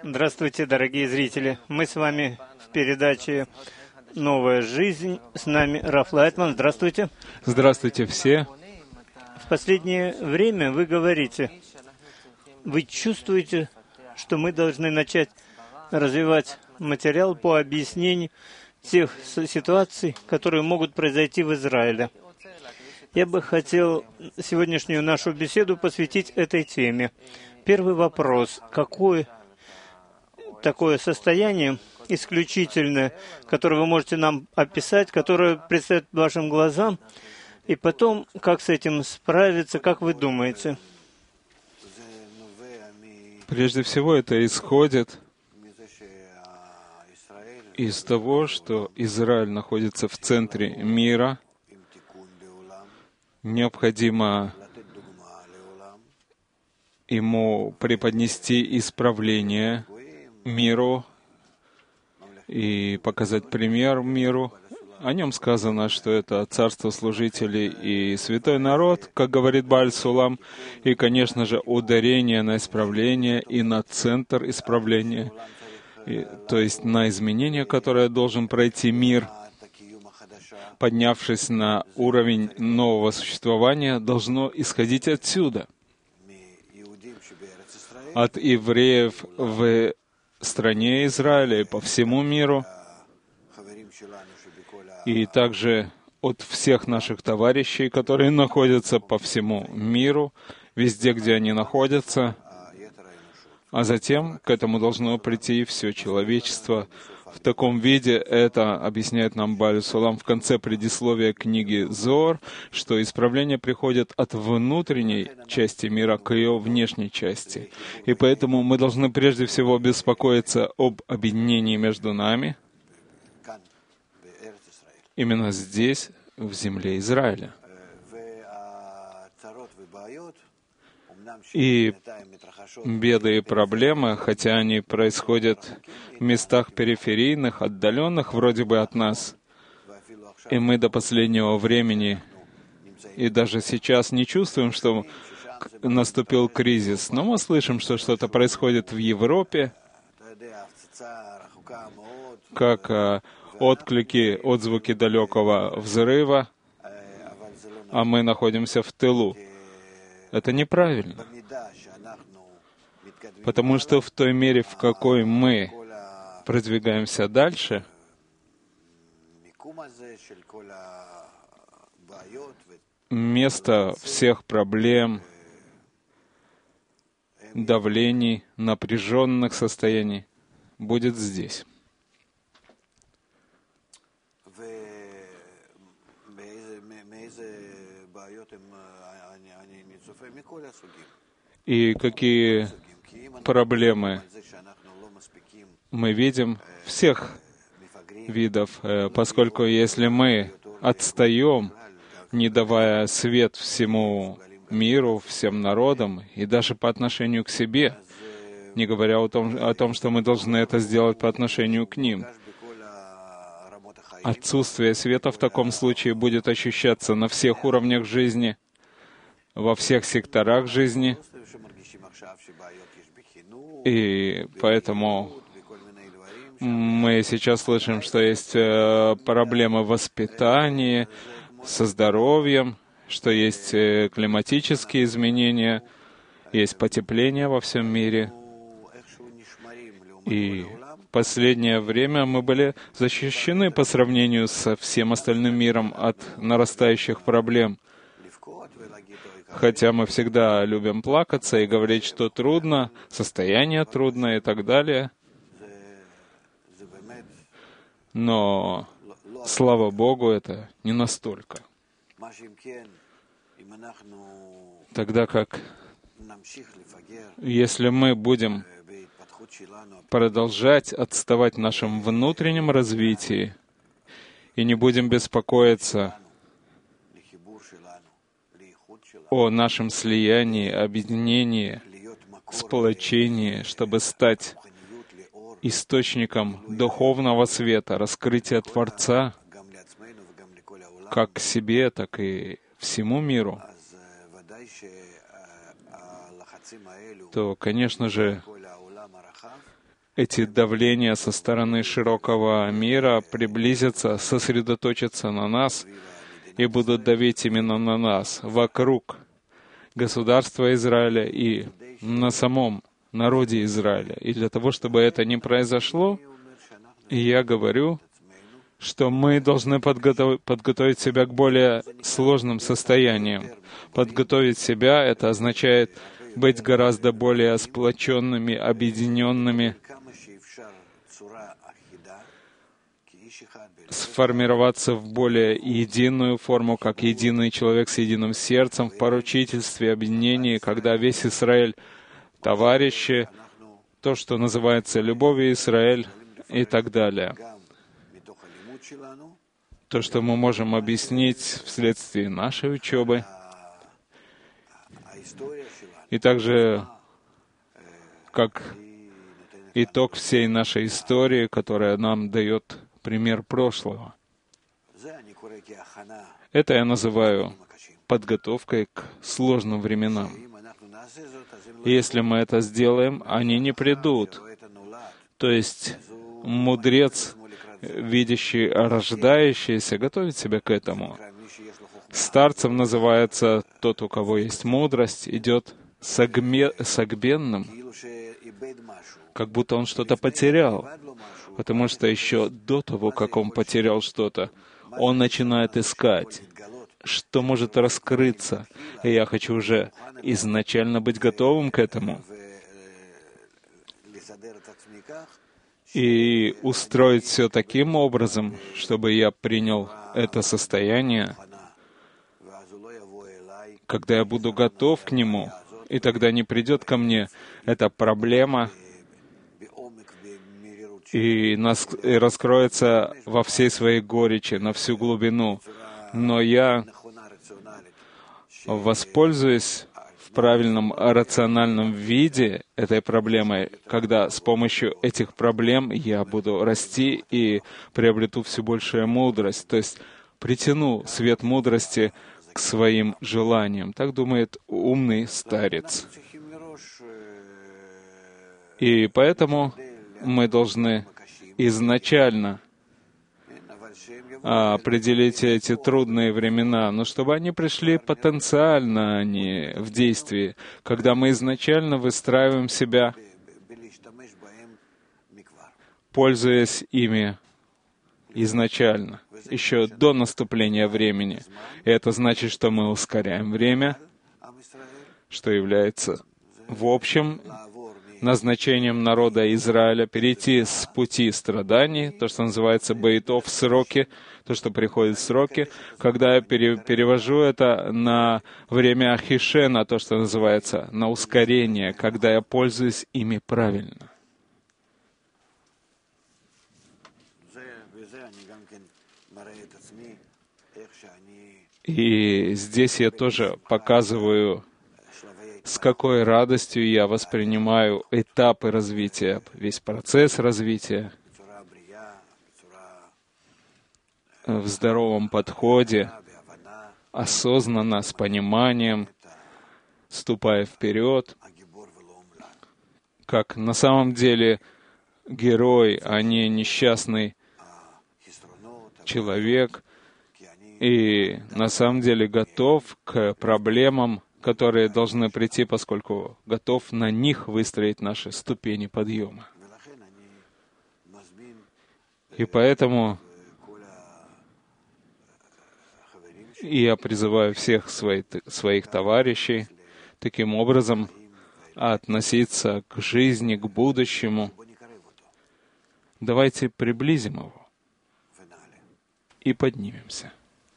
Здравствуйте, дорогие зрители. Мы с вами в передаче «Новая жизнь». С нами Раф Лайтман. Здравствуйте. Здравствуйте все. В последнее время вы говорите, вы чувствуете, что мы должны начать развивать материал по объяснению тех ситуаций, которые могут произойти в Израиле. Я бы хотел сегодняшнюю нашу беседу посвятить этой теме. Первый вопрос. Какое такое состояние исключительное, которое вы можете нам описать, которое предстоит вашим глазам, и потом, как с этим справиться, как вы думаете? Прежде всего, это исходит из того, что Израиль находится в центре мира. Необходимо ему преподнести исправление миру и показать пример миру. О нем сказано, что это царство служителей и святой народ, как говорит Бааль Сулам, и, конечно же, ударение на исправление и на центр исправления, то есть на изменение, которое должен пройти мир, поднявшись на уровень нового существования, должно исходить отсюда, от евреев в стране Израиля и по всему миру, и также от всех наших товарищей, которые находятся по всему миру, везде, где они находятся, а затем к этому должно прийти все человечество. В таком виде это объясняет нам Бааль Сулам в конце предисловия книги Зоар, что исправление приходит от внутренней части мира к ее внешней части. И поэтому мы должны прежде всего беспокоиться об объединении между нами, именно здесь, в земле Израиля. И беды и проблемы, хотя они происходят в местах периферийных, отдаленных вроде бы от нас, и мы до последнего времени и даже сейчас не чувствуем, что наступил кризис, но мы слышим, что что-то происходит в Европе, как отклики, отзвуки далекого взрыва, а мы находимся в тылу. Это неправильно, потому что в той мере, в какой мы продвигаемся дальше, место всех проблем, давлений, напряженных состояний будет здесь. И какие проблемы мы видим всех видов, поскольку если мы отстаем, не давая свет всему миру, всем народам, и даже по отношению к себе, не говоря о том, что мы должны это сделать по отношению к ним, отсутствие света в таком случае будет ощущаться на всех уровнях жизни, во всех секторах жизни. И поэтому мы сейчас слышим, что есть проблемы в воспитании, со здоровьем, что есть климатические изменения, есть потепление во всем мире. И в последнее время мы были защищены по сравнению со всем остальным миром от нарастающих проблем. Хотя мы всегда любим плакаться и говорить, что трудно, состояние трудно и так далее. Но, слава Богу, это не настолько. Тогда как, если мы будем продолжать отставать в нашем внутреннем развитии и не будем беспокоиться о нашем слиянии, объединении, сплочении, чтобы стать источником духовного света, раскрытия Творца, как к себе, так и всему миру, то, конечно же, эти давления со стороны широкого мира приблизятся, сосредоточатся на нас и будут давить именно на нас, вокруг государства Израиля и на самом народе Израиля. И для того, чтобы это не произошло, я говорю, что мы должны подготовить себя к более сложным состояниям. Подготовить себя — это означает быть гораздо более сплоченными, объединенными, сформироваться в более единую форму, как единый человек с единым сердцем, в поручительстве, объединении, когда весь Израиль — товарищи, то, что называется любовью Израиль и так далее. То, что мы можем объяснить вследствие нашей учебы, и также как итог всей нашей истории, которая нам дает пример прошлого. Это я называю подготовкой к сложным временам. И если мы это сделаем, они не придут. То есть мудрец, видящий рождающееся, готовит себя к этому. Старцем называется тот, у кого есть мудрость, идет согбенным, как будто он что-то потерял. Потому что еще до того, как он потерял что-то, он начинает искать, что может раскрыться. И я хочу уже изначально быть готовым к этому и устроить все таким образом, чтобы я принял это состояние, когда я буду готов к нему, и тогда не придет ко мне эта проблема и раскроется во всей своей горечи, на всю глубину. Но я воспользуюсь в правильном рациональном виде этой проблемой, когда с помощью этих проблем я буду расти и приобрету все большую мудрость, то есть притяну свет мудрости к своим желаниям. Так думает умный старец. И поэтому мы должны изначально определить эти трудные времена, но чтобы они пришли потенциально, а не в действии, когда мы изначально выстраиваем себя, пользуясь ими изначально, еще до наступления времени. И это значит, что мы ускоряем время, что является в общем назначением народа Израиля перейти с пути страданий, то, что называется бейтов, сроки, то, что приходит в сроки, когда я перевожу это на время Ахишена, то, что называется, на ускорение, когда я пользуюсь ими правильно. И здесь я тоже показываю, с какой радостью я воспринимаю этапы развития, весь процесс развития в здоровом подходе, осознанно, с пониманием, ступая вперед, как на самом деле герой, а не несчастный человек, и на самом деле готов к проблемам, которые должны прийти, поскольку готов на них выстроить наши ступени подъема. И поэтому я призываю всех своих товарищей таким образом относиться к жизни, к будущему. Давайте приблизим его и поднимемся.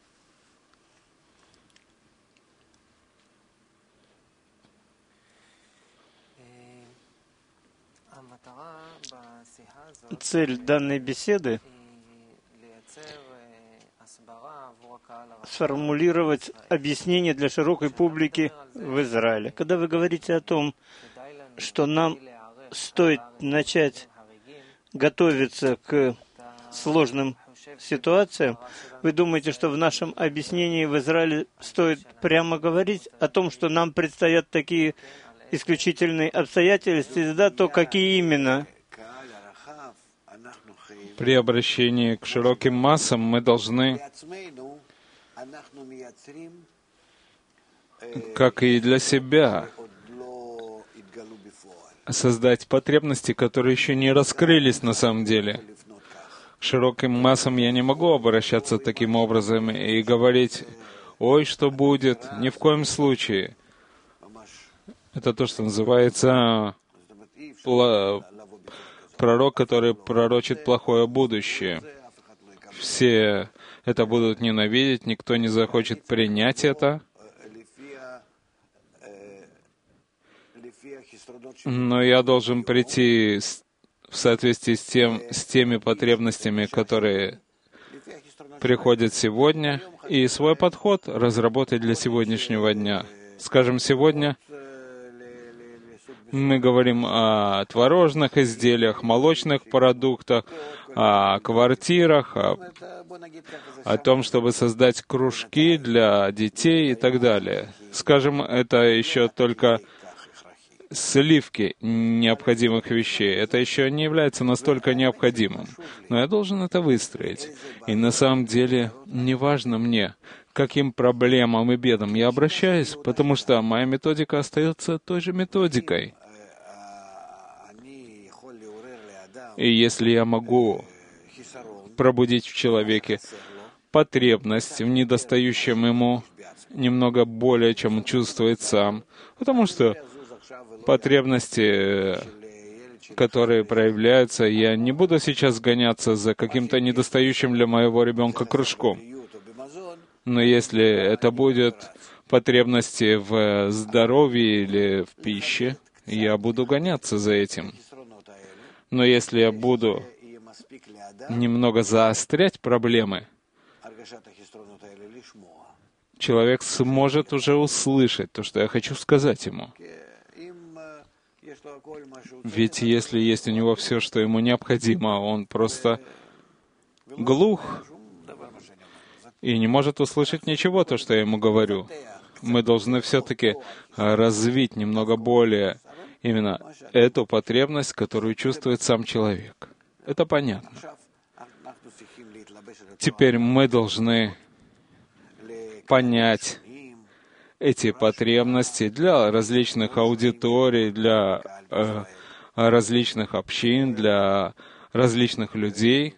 Цель данной беседы — сформулировать объяснение для широкой публики в Израиле. Когда вы говорите о том, что нам стоит начать готовиться к сложным ситуациям, вы думаете, что в нашем объяснении в Израиле стоит прямо говорить о том, что нам предстоят такие исключительные обстоятельства, да, то какие именно? При обращении к широким массам мы должны, как и для себя, создать потребности, которые еще не раскрылись на самом деле. К широким массам я не могу обращаться таким образом и говорить: «Ой, что будет?» Ни в коем случае. Это то, что называется пророк, который пророчит плохое будущее. Все это будут ненавидеть, никто не захочет принять это. Но я должен прийти в соответствии с теми потребностями, которые приходят сегодня, и свой подход разработать для сегодняшнего дня. Скажем, сегодня мы говорим о творожных изделиях, молочных продуктах, о квартирах, о том, чтобы создать кружки для детей и так далее. Скажем, это еще только сливки необходимых вещей. Это еще не является настолько необходимым. Но я должен это выстроить. И на самом деле не важно мне, к каким проблемам и бедам я обращаюсь, потому что моя методика остается той же методикой. И если я могу пробудить в человеке потребность в недостающем ему немного более, чем он чувствует сам, потому что потребности, которые проявляются, я не буду сейчас гоняться за каким-то недостающим для моего ребенка кружком. Но если это будут потребности в здоровье или в пище, я буду гоняться за этим. Но если я буду немного заострять проблемы, человек сможет уже услышать то, что я хочу сказать ему. Ведь если есть у него все, что ему необходимо, он просто глух и не может услышать ничего, то, что я ему говорю. Мы должны все-таки развить немного более именно эту потребность, которую чувствует сам человек. Это понятно. Теперь мы должны понять эти потребности для различных аудиторий, для различных общин, для различных людей.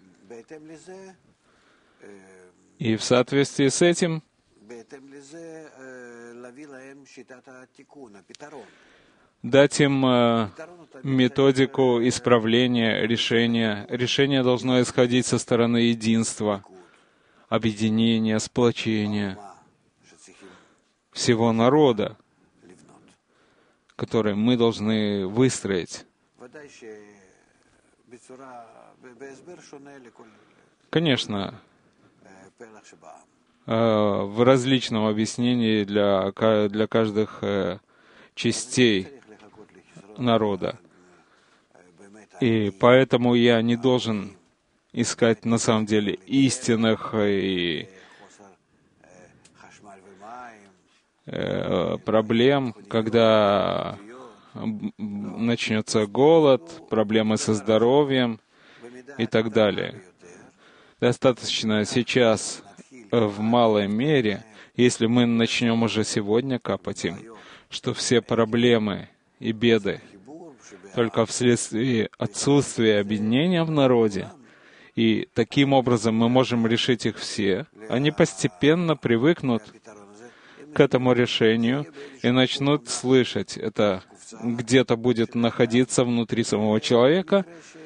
И в соответствии с этим дать им методику исправления решения. Решение должно исходить со стороны единства, объединения, сплочения всего народа, который мы должны выстроить. Конечно, в различном объяснении для каждых частей народа. И поэтому я не должен искать на самом деле истинных и проблем, когда начнется голод, проблемы со здоровьем и так далее. Достаточно сейчас в малой мере, если мы начнем уже сегодня капать им, что все проблемы и беды только вследствие отсутствия объединения в народе, и таким образом мы можем решить их все, они постепенно привыкнут к этому решению и начнут слышать. Это где-то будет находиться внутри самого человека.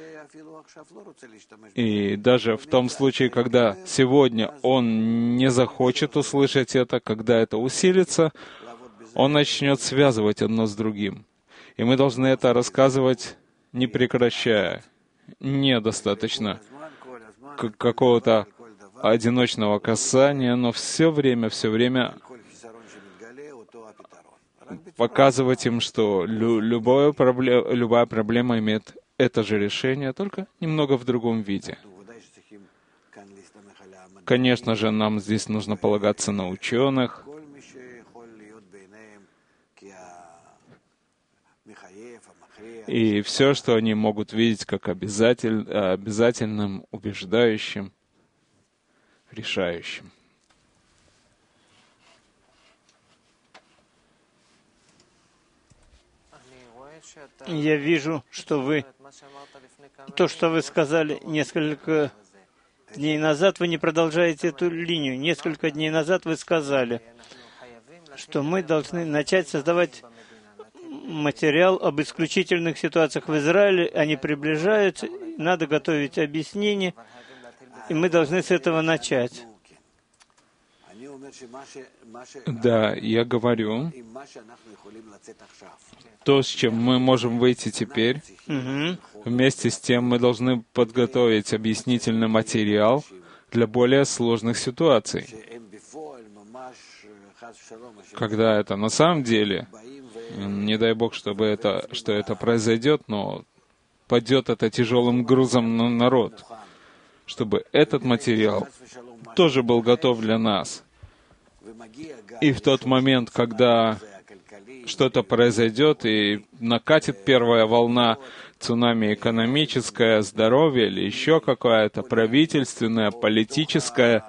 И даже в том случае, когда сегодня он не захочет услышать это, когда это усилится, он начнет связывать одно с другим. И мы должны это рассказывать, не прекращая. Недостаточно какого-то одиночного касания, но все время показывать им, что любая проблема имеет это же решение, только немного в другом виде. Конечно же, нам здесь нужно полагаться на ученых, и все, что они могут видеть как обязательным, убеждающим, решающим. Я вижу, что то, что вы сказали несколько дней назад, вы не продолжаете эту линию. Несколько дней назад вы сказали, что мы должны начать создавать материал об исключительных ситуациях в Израиле. Они приближаются, надо готовить объяснение, и мы должны с этого начать. Да, я говорю, то, с чем мы можем выйти теперь, вместе с тем мы должны подготовить объяснительный материал для более сложных ситуаций. Когда это на самом деле, не дай Бог, что это произойдет, но падет это тяжелым грузом на народ, чтобы этот материал тоже был готов для нас. И в тот момент, когда что-то произойдет и накатит первая волна цунами экономическое, здоровье или еще какая-то правительственная, политическая,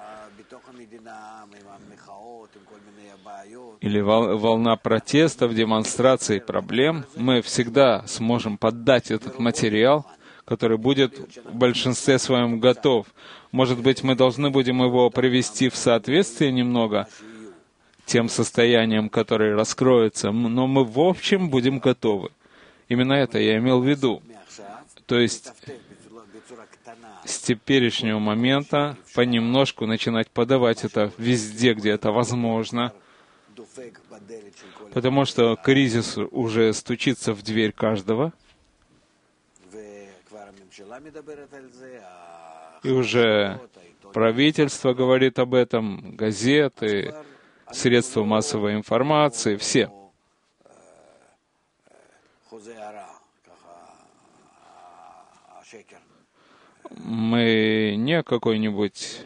или волна протестов, демонстраций, проблем, мы всегда сможем поддать этот материал, который будет в большинстве своем готов. Может быть, мы должны будем его привести в соответствие немного тем состоянием, которое раскроется, но мы в общем будем готовы. Именно это я имел в виду. То есть с теперешнего момента понемножку начинать подавать это везде, где это возможно, потому что кризис уже стучится в дверь каждого, и уже правительство говорит об этом, газеты, средства массовой информации, все. Мы не какой-нибудь...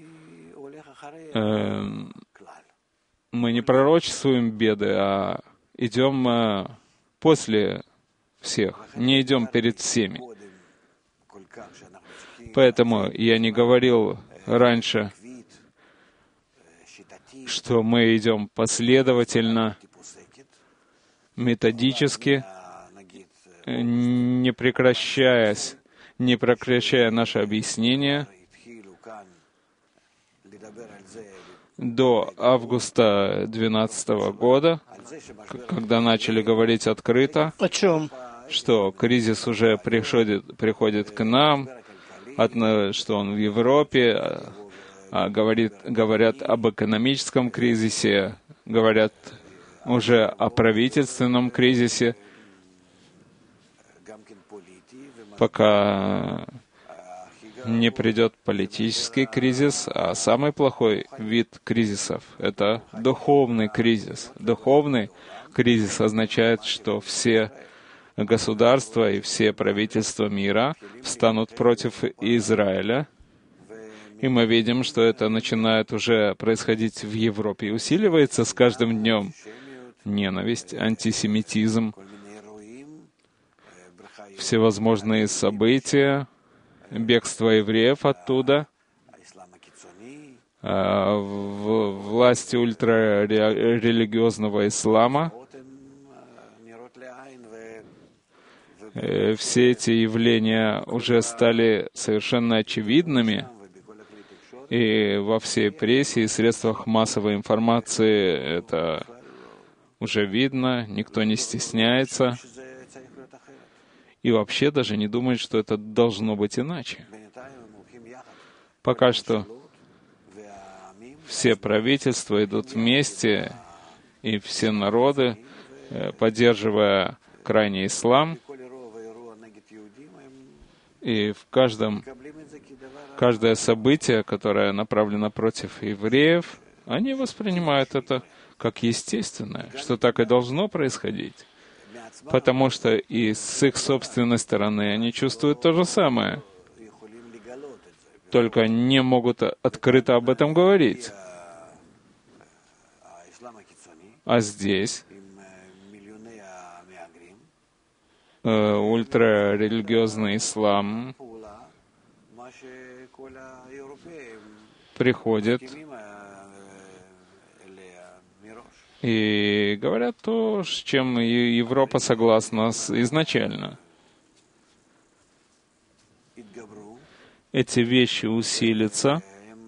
мы не пророчествуем беды, а идем после всех, не идем перед всеми. Поэтому я не говорил раньше, что мы идем последовательно, методически, не прекращая наше объяснение до августа 2012 года, когда начали говорить открыто, О чем? что кризис уже приходит к нам, что он в Европе, говорят об экономическом кризисе, говорят уже о правительственном кризисе, пока не придет политический кризис, а самый плохой вид кризисов — это духовный кризис. Духовный кризис означает, что все государства и все правительства мира встанут против Израиля. И мы видим, что это начинает уже происходить в Европе и усиливается с каждым днем. Ненависть, антисемитизм, всевозможные события, бегство евреев оттуда, власти ультрарелигиозного ислама. Все эти явления уже стали совершенно очевидными, и во всей прессе и средствах массовой информации это уже видно, никто не стесняется, и вообще даже не думает, что это должно быть иначе. Пока что все правительства идут вместе, и все народы, поддерживая крайний ислам, и каждое событие, которое направлено против евреев, они воспринимают это как естественное, что так и должно происходить. Потому что и с их собственной стороны они чувствуют то же самое, только не могут открыто об этом говорить. А здесь ультрарелигиозный ислам приходит и говорят то, с чем Европа согласна изначально. Эти вещи усилятся,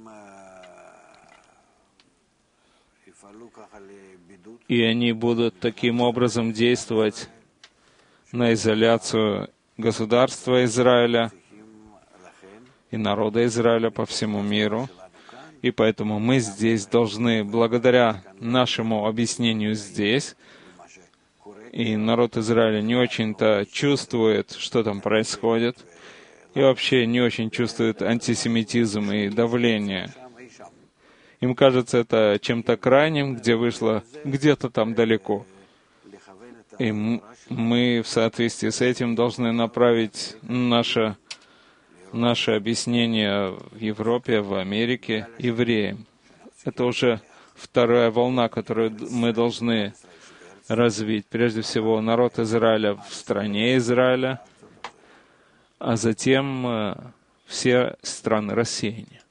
и они будут таким образом действовать на изоляцию государства Израиля и народа Израиля по всему миру. И поэтому мы здесь должны, благодаря нашему объяснению здесь, и народ Израиля не очень-то чувствует, что там происходит, и вообще не очень чувствует антисемитизм и давление. Им кажется это чем-то крайним, где вышло где-то там далеко. И мы в соответствии с этим должны направить наше объяснение в Европе, в Америке, евреям. Это уже вторая волна, которую мы должны развить. Прежде всего, народ Израиля в стране Израиля, а затем все страны рассеяния.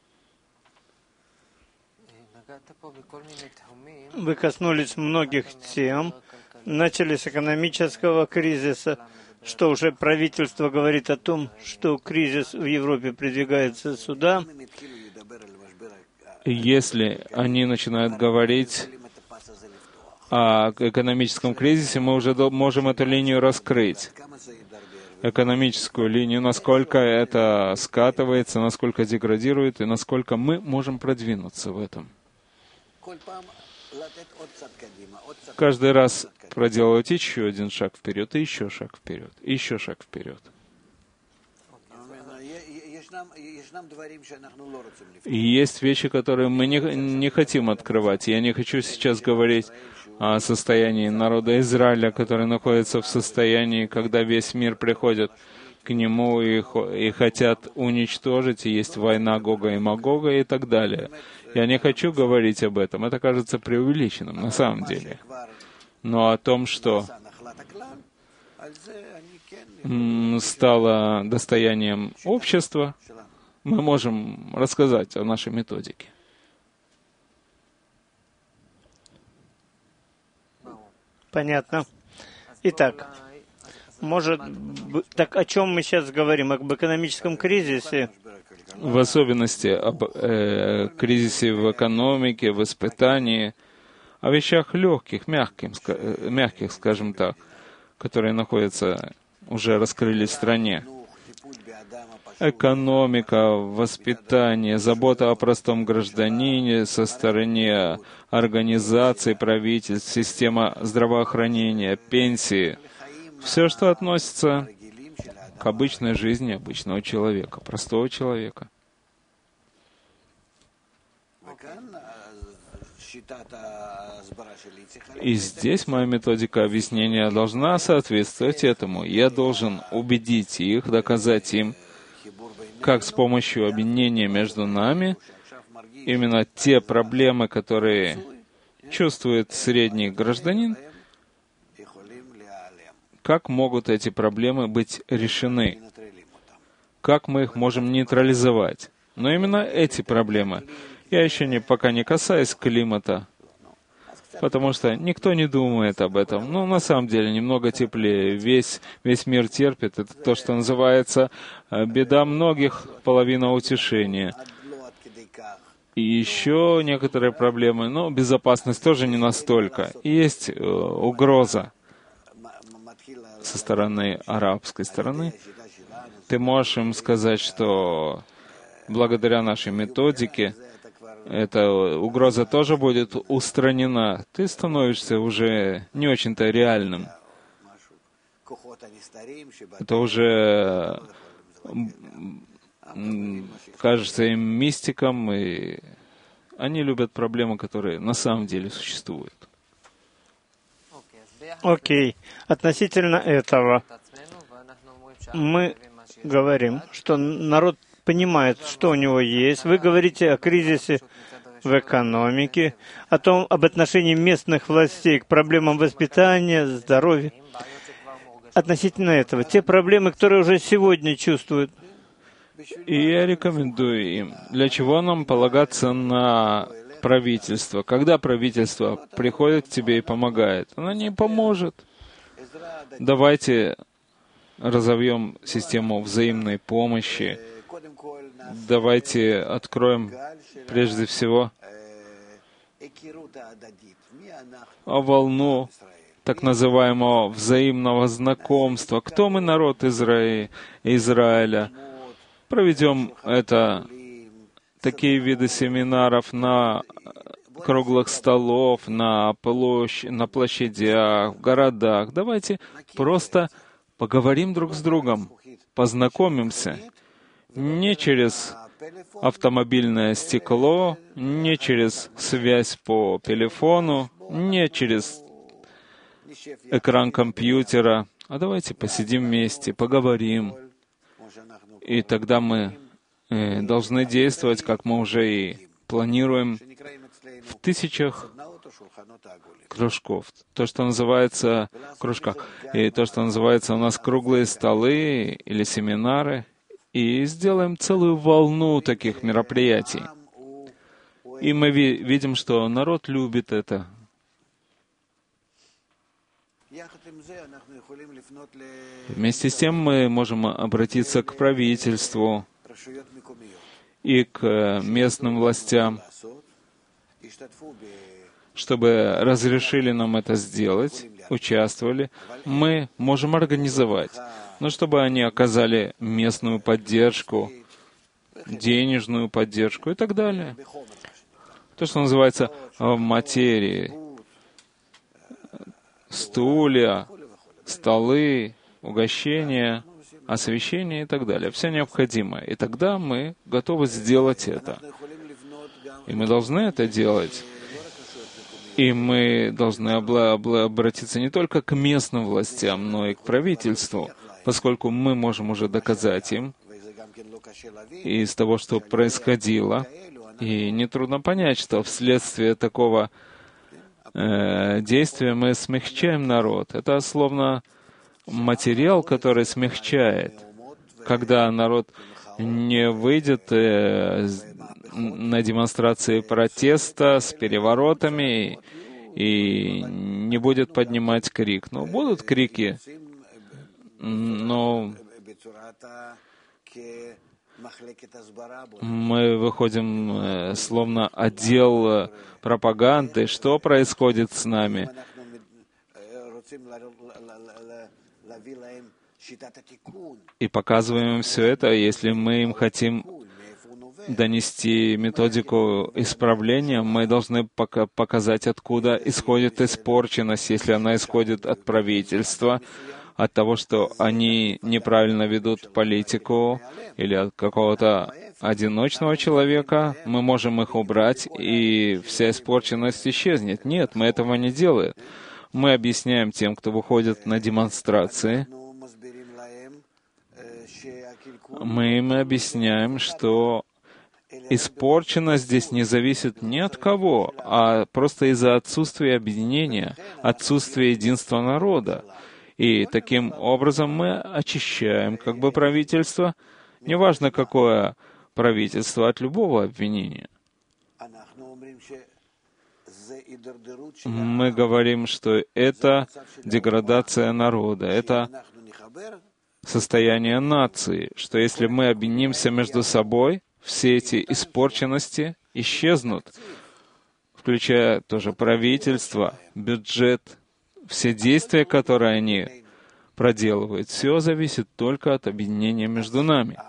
Вы коснулись многих тем. Начали с экономического кризиса, что уже правительство говорит о том, что кризис в Европе продвигается сюда. Если они начинают говорить о экономическом кризисе, мы уже можем эту линию раскрыть. Экономическую линию, насколько это скатывается, насколько деградирует, и насколько мы можем продвинуться в этом. Каждый раз проделывать еще один шаг вперед, и еще шаг вперед, и еще шаг вперед. И есть вещи, которые мы не хотим открывать. Я не хочу сейчас говорить о состоянии народа Израиля, который находится в состоянии, когда весь мир приходит к нему и хотят уничтожить, и есть война Гога и Магога и так далее. Я не хочу говорить об этом, это кажется преувеличенным на самом деле. Но о том, что стало достоянием общества, мы можем рассказать о нашей методике. Понятно. Итак, так о чем мы сейчас говорим? Об экономическом кризисе? В особенности об кризисе в экономике, в испытании, о вещах легких, мягких, скажем так, которые находятся, уже раскрылись в стране. Экономика, воспитание, забота о простом гражданине со стороны организаций, правительств, система здравоохранения, пенсии. Все, что относится к обычной жизни обычного человека, простого человека. И здесь моя методика объяснения должна соответствовать этому. Я должен убедить их, доказать им, как с помощью объединения между нами, именно те проблемы, которые чувствует средний гражданин, как могут эти проблемы быть решены, как мы их можем нейтрализовать. Но именно эти проблемы. Я еще пока не касаюсь климата, потому что никто не думает об этом. Но на самом деле немного теплее. Весь мир терпит. Это то, что называется беда многих, половина утешения. И еще некоторые проблемы, но безопасность тоже не настолько. И есть угроза со стороны арабской стороны. Ты можешь им сказать, что благодаря нашей методике эта угроза тоже будет устранена. Ты становишься уже не очень-то реальным. Это уже кажется им мистиком, и они любят проблемы, которые на самом деле существуют. Окей. Относительно этого мы говорим, что народ понимает, что у него есть. Вы говорите о кризисе в экономике, об отношении местных властей к проблемам воспитания, здоровья. относительно этого? Те проблемы, которые уже сегодня чувствуют. И я рекомендую им, для чего нам полагаться на правительство. Когда правительство приходит к тебе и помогает, оно не поможет. Давайте разовьем систему взаимной помощи. Давайте откроем прежде всего волну так называемого взаимного знакомства. Кто мы, народ Израиля? Проведем такие виды семинаров на круглых столов, на площадях, в городах. Давайте просто поговорим друг с другом, познакомимся. Не через автомобильное стекло, не через связь по телефону, не через экран компьютера, а давайте посидим вместе, поговорим. И тогда мы должны действовать, как мы уже и планируем, в тысячах кружков. То, что называется кружка, и то, что называется у нас круглые столы или семинары, и сделаем целую волну таких мероприятий. И мы видим, что народ любит это. Вместе с тем мы можем обратиться к правительству и к местным властям, чтобы разрешили нам это сделать, участвовали. Мы можем организовать, но чтобы они оказали местную поддержку, денежную поддержку и так далее. То, что называется в материи. Стулья, столы, угощения, освещение и так далее. Все необходимое. И тогда мы готовы сделать это. И мы должны это делать. И мы должны обратиться не только к местным властям, но и к правительству, поскольку мы можем уже доказать им из того, что происходило. И нетрудно понять, что вследствие такого действия мы смягчаем народ. Это словно материал, который смягчает. Когда народ не выйдет на демонстрации протеста с переворотами и не будет поднимать крик. Ну, будут крики, но мы выходим словно отдел пропаганды. Что происходит с нами? И показываем им все это, если мы им хотим донести методику исправления, мы должны показать, откуда исходит испорченность, если она исходит от правительства, от того, что они неправильно ведут политику, или от какого-то одиночного человека, мы можем их убрать, и вся испорченность исчезнет. Нет, мы этого не делаем. Мы объясняем тем, кто выходит на демонстрации, мы им объясняем, что испорченность здесь не зависит ни от кого, а просто из-за отсутствия объединения, отсутствия единства народа. И таким образом мы очищаем как бы правительство, неважно какое правительство, от любого обвинения. Мы говорим, что это деградация народа, это состояние нации, что если мы объединимся между собой, все эти испорченности исчезнут, включая тоже правительство, бюджет, все действия, которые они проделывают, все зависит только от объединения между нами.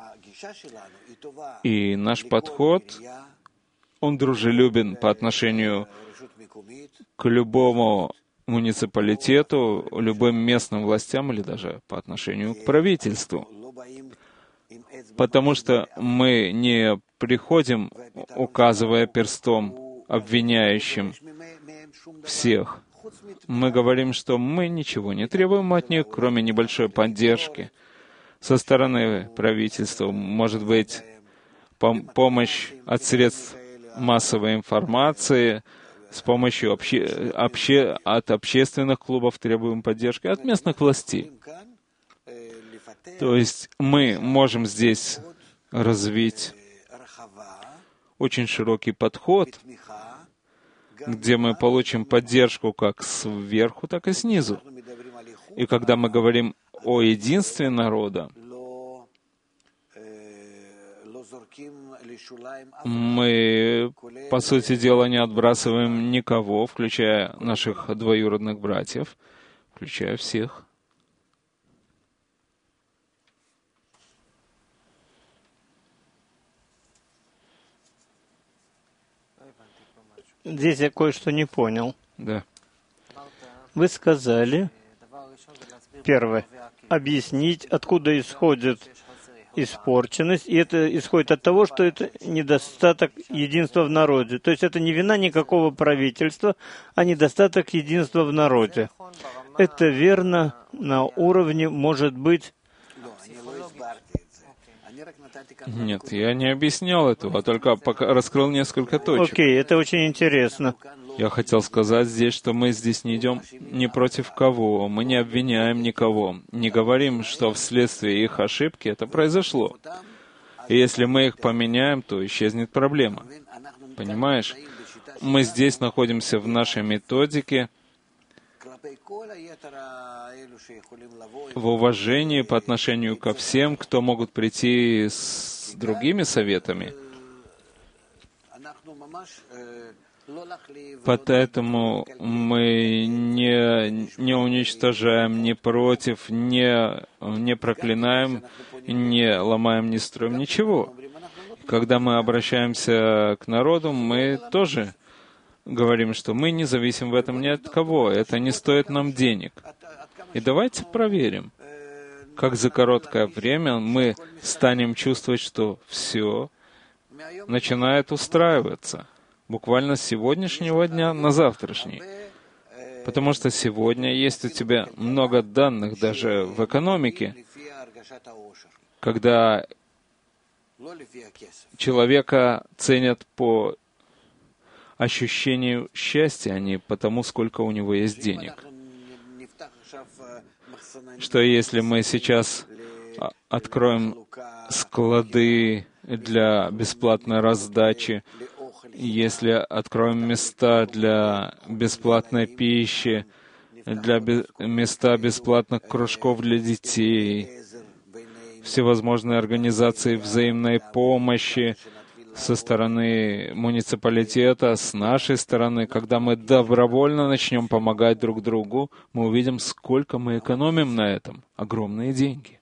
И наш подход, он дружелюбен по отношению к любому муниципалитету, любым местным властям или даже по отношению к правительству. Потому что мы не приходим, указывая перстом, обвиняющим всех. Мы говорим, что мы ничего не требуем от них, кроме небольшой поддержки со стороны правительства. Может быть, помощь от средств массовой информации, с помощью от общественных клубов требуем поддержки, от местных властей. То есть мы можем здесь развить очень широкий подход, где мы получим поддержку как сверху, так и снизу. И когда мы говорим о единстве народа, мы, по сути дела, не отбрасываем никого, включая наших двоюродных братьев, включая всех. Здесь я кое-что не понял. Да. Вы сказали, первое, объяснить, откуда исходит испорченность, и это исходит от того, что это недостаток единства в народе. То есть это не вина никакого правительства, а недостаток единства в народе. Это верно на уровне, может быть... Нет, я не объяснял этого, а только раскрыл несколько точек. Окей, это очень интересно. Я хотел сказать здесь, что мы здесь не идем ни против кого, мы не обвиняем никого, не говорим, что вследствие их ошибки это произошло. И если мы их поменяем, то исчезнет проблема. Понимаешь? Мы здесь находимся в нашей методике, в уважении по отношению ко всем, кто могут прийти с другими советами. Поэтому мы не уничтожаем, не против, не проклинаем, не ломаем, не строим ничего. Когда мы обращаемся к народу, мы тоже говорим, что мы не зависим в этом ни от кого, это не стоит нам денег. И давайте проверим, как за короткое время мы станем чувствовать, что все начинает устраиваться. Буквально с сегодняшнего дня на завтрашний. Потому что сегодня есть у тебя много данных даже в экономике, когда человека ценят по ощущению счастья, а не по тому, сколько у него есть денег. Что если мы сейчас откроем склады для бесплатной раздачи, если откроем места для бесплатной пищи, для места бесплатных кружков для детей, всевозможные организации взаимной помощи со стороны муниципалитета, с нашей стороны, когда мы добровольно начнем помогать друг другу, мы увидим, сколько мы экономим на этом. Огромные деньги.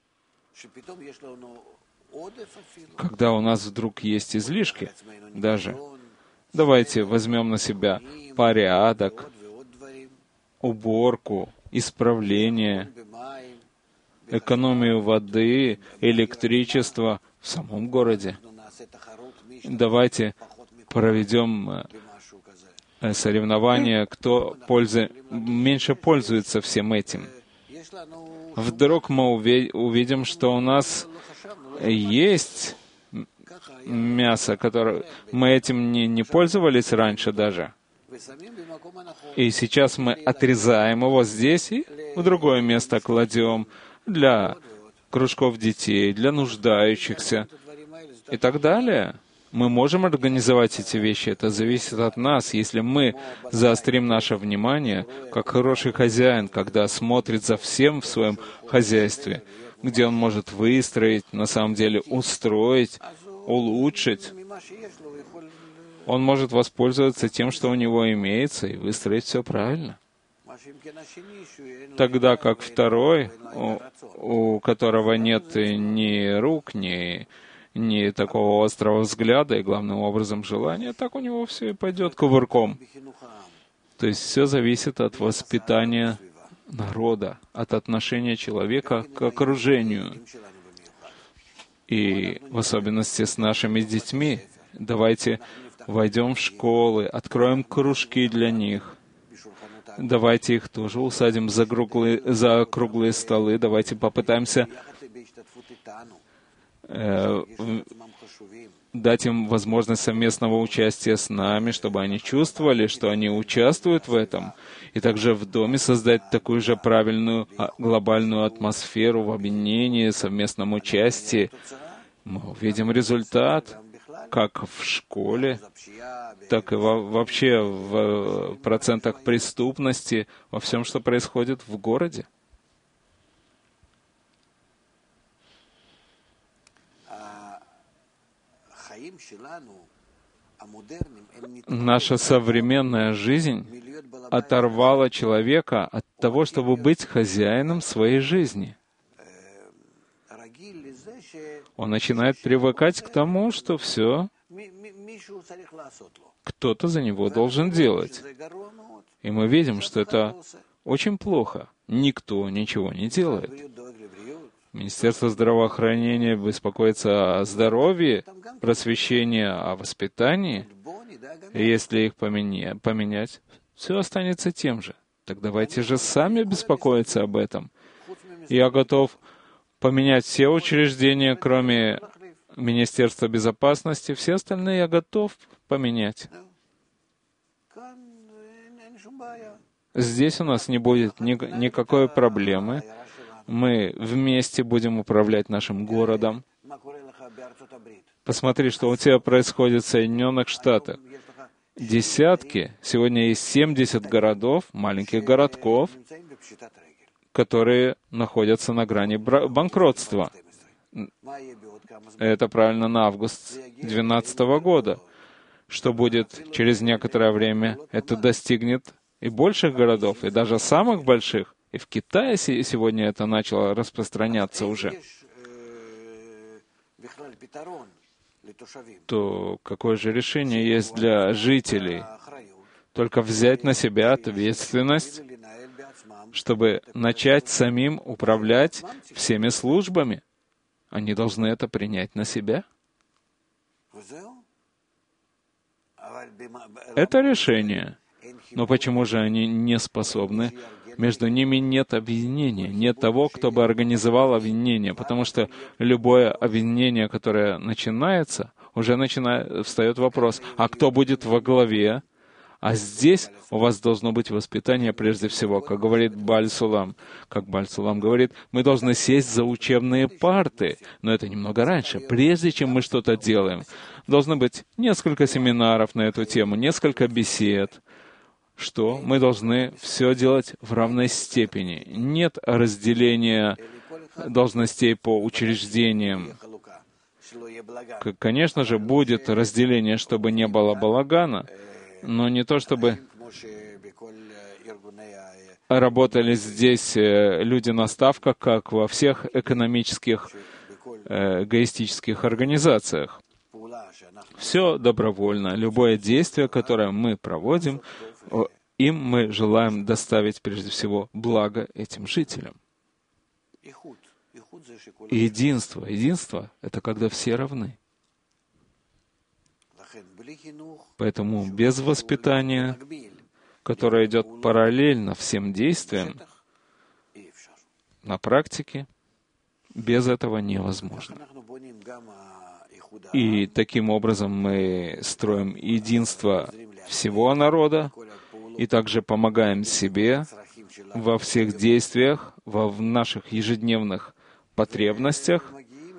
Когда у нас вдруг есть излишки, даже, давайте возьмем на себя порядок, уборку, исправление, экономию воды, электричества в самом городе. Давайте проведем соревнования, кто меньше пользуется всем этим. Вдруг мы увидим, что у нас есть мясо, которое мы этим не пользовались раньше даже. И сейчас мы отрезаем его здесь и в другое место кладем для кружков детей, для нуждающихся и так далее. Мы можем организовать эти вещи, это зависит от нас. Если мы заострим наше внимание, как хороший хозяин, когда смотрит за всем в своем хозяйстве, где он может выстроить, на самом деле устроить, улучшить, он может воспользоваться тем, что у него имеется, и выстроить все правильно. Тогда как второй, у которого нет ни рук, ни такого острого взгляда и, главным образом, желания, так у него все и пойдет кувырком. То есть все зависит от воспитания народа, от отношения человека к окружению. И в особенности с нашими детьми. Давайте войдем в школы, откроем кружки для них. Давайте их тоже усадим за круглые столы. Давайте попытаемся дать им возможность совместного участия с нами, чтобы они чувствовали, что они участвуют в этом, и также в доме создать такую же правильную глобальную атмосферу в объединении, совместном участии. Мы увидим результат, как в школе, так и вообще в процентах преступности, во всем, что происходит в городе. Наша современная жизнь оторвала человека от того, чтобы быть хозяином своей жизни. Он начинает привыкать к тому, что все кто-то за него должен делать. И мы видим, что это очень плохо. Никто ничего не делает. Министерство здравоохранения беспокоится о здоровье, просвещении, о воспитании. И если их поменять, все останется тем же. Так давайте же сами беспокоиться об этом. Я готов поменять все учреждения, кроме Министерства безопасности. Все остальные я готов поменять. Здесь у нас не будет никакой проблемы. Мы вместе будем управлять нашим городом. Посмотри, что у тебя происходит в Соединенных Штатах. Десятки, сегодня есть 70 городов, маленьких городков, которые находятся на грани банкротства. Это правильно на август 2012 года. Что будет через некоторое время? Это достигнет и больших городов, и даже самых больших. И в Китае сегодня это начало распространяться уже. То какое же решение есть для жителей? Только взять на себя ответственность, чтобы начать самим управлять всеми службами. Они должны это принять на себя. Это решение. Но почему же они не способны? Между ними нет объединения, нет того, кто бы организовал объединение, потому что любое объединение, которое начинается, уже встает вопрос, а кто будет во главе? А здесь у вас должно быть воспитание прежде всего, как говорит Бааль-Сулам. Как Бааль-Сулам говорит, мы должны сесть за учебные парты, но это немного раньше, прежде чем мы что-то делаем. Должно быть несколько семинаров на эту тему, несколько бесед, что мы должны все делать в равной степени. Нет разделения должностей по учреждениям. Конечно же, будет разделение, чтобы не было балагана, но не то, чтобы работали здесь люди на ставках, как во всех экономических, эгоистических организациях. Все добровольно. Любое действие, которое мы проводим, им мы желаем доставить прежде всего благо этим жителям. Единство. Единство — это когда все равны. Поэтому без воспитания, которое идет параллельно всем действиям, на практике, без этого невозможно. И таким образом мы строим единство всего народа, и также помогаем себе во всех действиях, в наших ежедневных потребностях,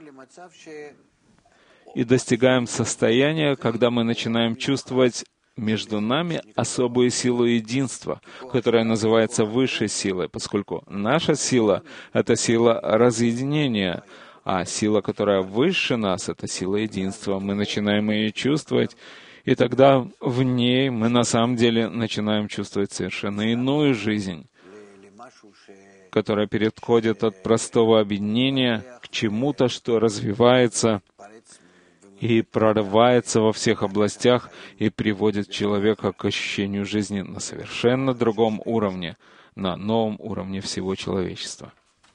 и достигаем состояния, когда мы начинаем чувствовать между нами особую силу единства, которая называется высшей силой, поскольку наша сила — это сила разъединения, а сила, которая выше нас, — это сила единства. Мы начинаем ее чувствовать, и тогда в ней мы на самом деле начинаем чувствовать совершенно иную жизнь, которая переходит от простого объединения к чему-то, что развивается и прорывается во всех областях и приводит человека к ощущению жизни на совершенно другом уровне, на новом уровне всего человечества.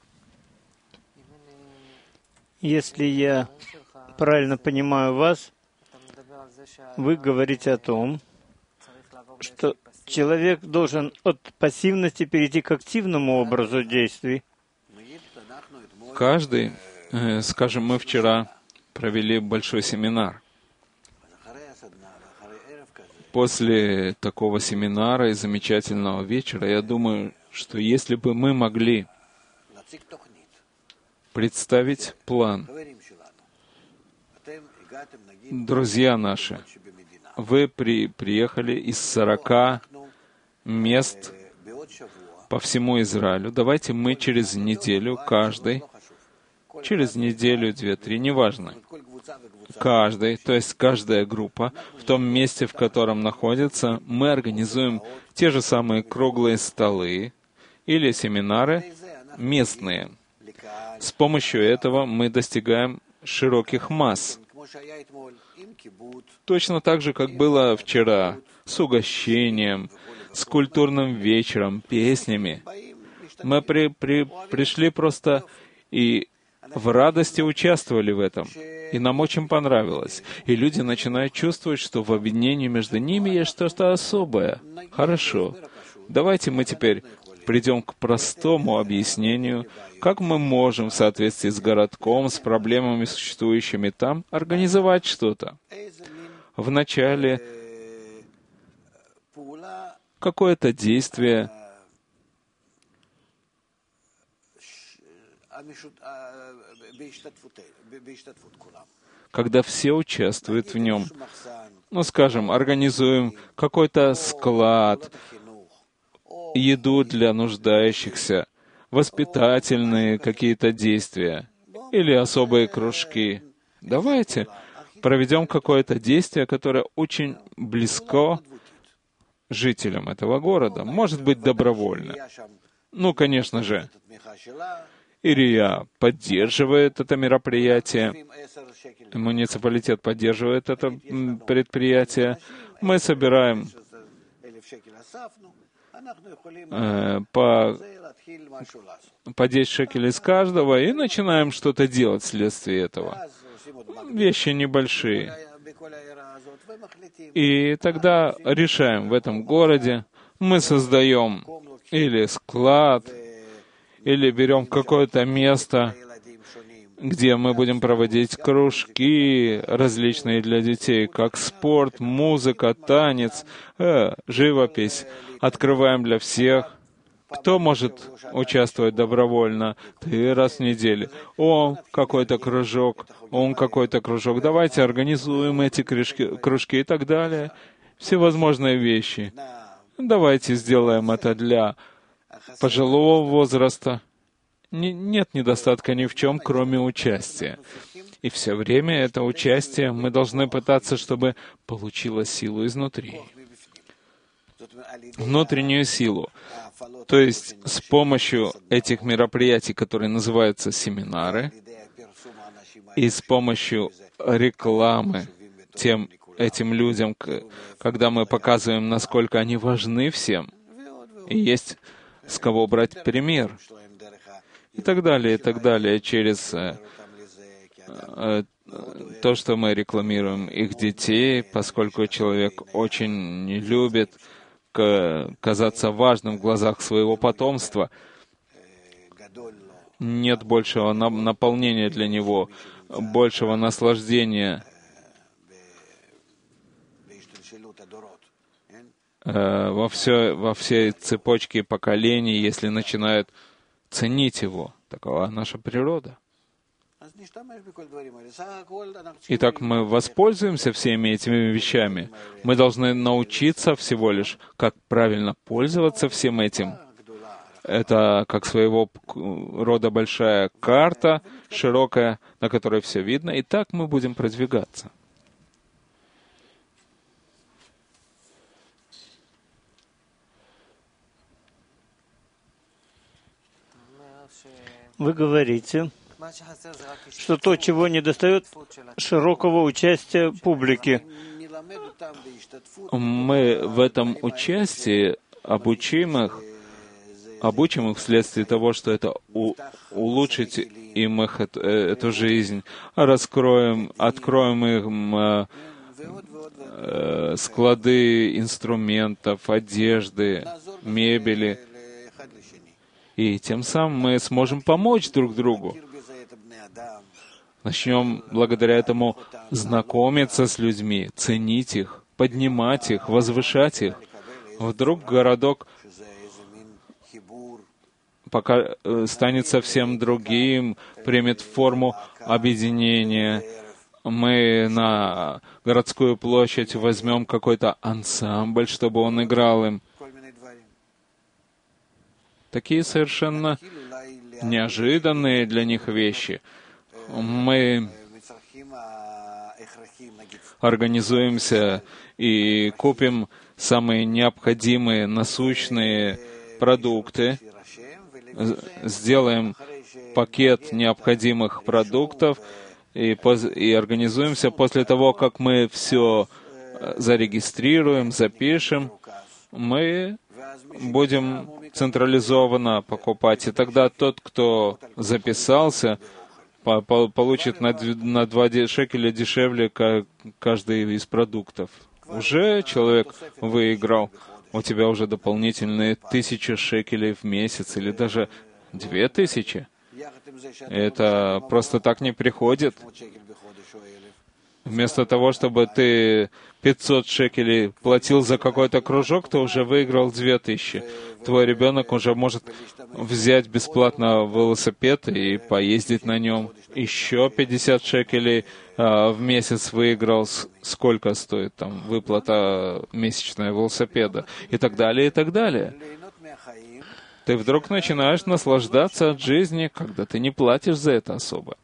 Если я правильно понимаю вас, вы говорите о том, что человек должен от пассивности перейти к активному образу действий. Каждый, скажем, мы вчера провели большой семинар. после такого семинара и замечательного вечера, я думаю, что если бы мы могли представить план, друзья наши, вы приехали из 40 мест по всему Израилю. Давайте мы через неделю, через неделю, 2-3, неважно, каждый, то есть каждая группа, в том месте, в котором находится, мы организуем те же самые круглые столы или семинары местные. С помощью этого мы достигаем широких масс. Точно так же, как было вчера, с угощением, с культурным вечером, песнями. Мы пришли просто и в радости участвовали в этом. И нам очень понравилось. И люди начинают чувствовать, что в объединении между ними есть что-то особое. Хорошо. Давайте мы теперь придем к простому объяснению, как мы можем в соответствии с городком, с проблемами, существующими там, организовать что-то. Вначале какое-то действие, когда все участвуют в нем. Ну, скажем, организуем какой-то склад, еду для нуждающихся, воспитательные какие-то действия или особые кружки. Давайте проведем какое-то действие, которое очень близко жителям этого города, может быть, добровольно. Ну, конечно же, Ирия поддерживает это мероприятие, муниципалитет поддерживает это предприятие. Мы собираем по 10 шекелей с каждого и начинаем что-то делать вследствие этого. Вещи небольшие. И тогда решаем в этом городе, мы создаем или склад, или берем какое-то место, где мы будем проводить кружки различные для детей, как спорт, музыка, танец, живопись. Открываем для всех. Кто может участвовать добровольно? 3 раза в неделю. Он какой-то кружок, он какой-то кружок. Давайте организуем эти кружки и так далее. Всевозможные вещи. Давайте сделаем это для пожилого возраста. Нет недостатка ни в чем, кроме участия. И все время это участие мы должны пытаться, чтобы получило силу изнутри. Внутреннюю силу. То есть с помощью этих мероприятий, которые называются семинары, и с помощью рекламы этим людям, когда мы показываем, насколько они важны всем, и есть с кого брать пример, и так далее, через то, что мы рекламируем их детей, поскольку человек очень любит казаться важным в глазах своего потомства. Нет большего наполнения для него, большего наслаждения во всей цепочке поколений, если начинают ценить его. Такова наша природа. Итак, мы воспользуемся всеми этими вещами. Мы должны научиться всего лишь, как правильно пользоваться всем этим. Это как своего рода большая карта, широкая, на которой все видно, и так мы будем продвигаться. Вы говорите, что то, чего недостает, широкого участия публики. Мы в этом участии обучим их вследствие того, что это улучшит им эту жизнь, откроем им склады инструментов, одежды, мебели, и тем самым мы сможем помочь друг другу. Начнем благодаря этому знакомиться с людьми, ценить их, поднимать их, возвышать их. Вдруг городок пока станет совсем другим, примет форму объединения. Мы на городскую площадь возьмем какой-то ансамбль, чтобы он играл им. Такие совершенно неожиданные для них вещи. Мы организуемся и купим самые необходимые, насущные продукты, сделаем пакет необходимых продуктов и организуемся после того, как мы все зарегистрируем, запишем, мы будем централизованно покупать. И тогда тот, кто записался, получит на 2 шекеля дешевле каждый из продуктов. Уже человек выиграл. У тебя уже дополнительные 1000 шекелей в месяц или даже 2000. Это просто так не приходит. Вместо того, чтобы ты 500 шекелей платил за какой-то кружок, ты уже выиграл 2000. Твой ребенок уже может взять бесплатно велосипед и поездить на нем. Еще 50 шекелей в месяц выиграл. Сколько стоит там выплата месячная велосипеда? И так далее, и так далее. Ты вдруг начинаешь наслаждаться от жизни, когда ты не платишь за это особо.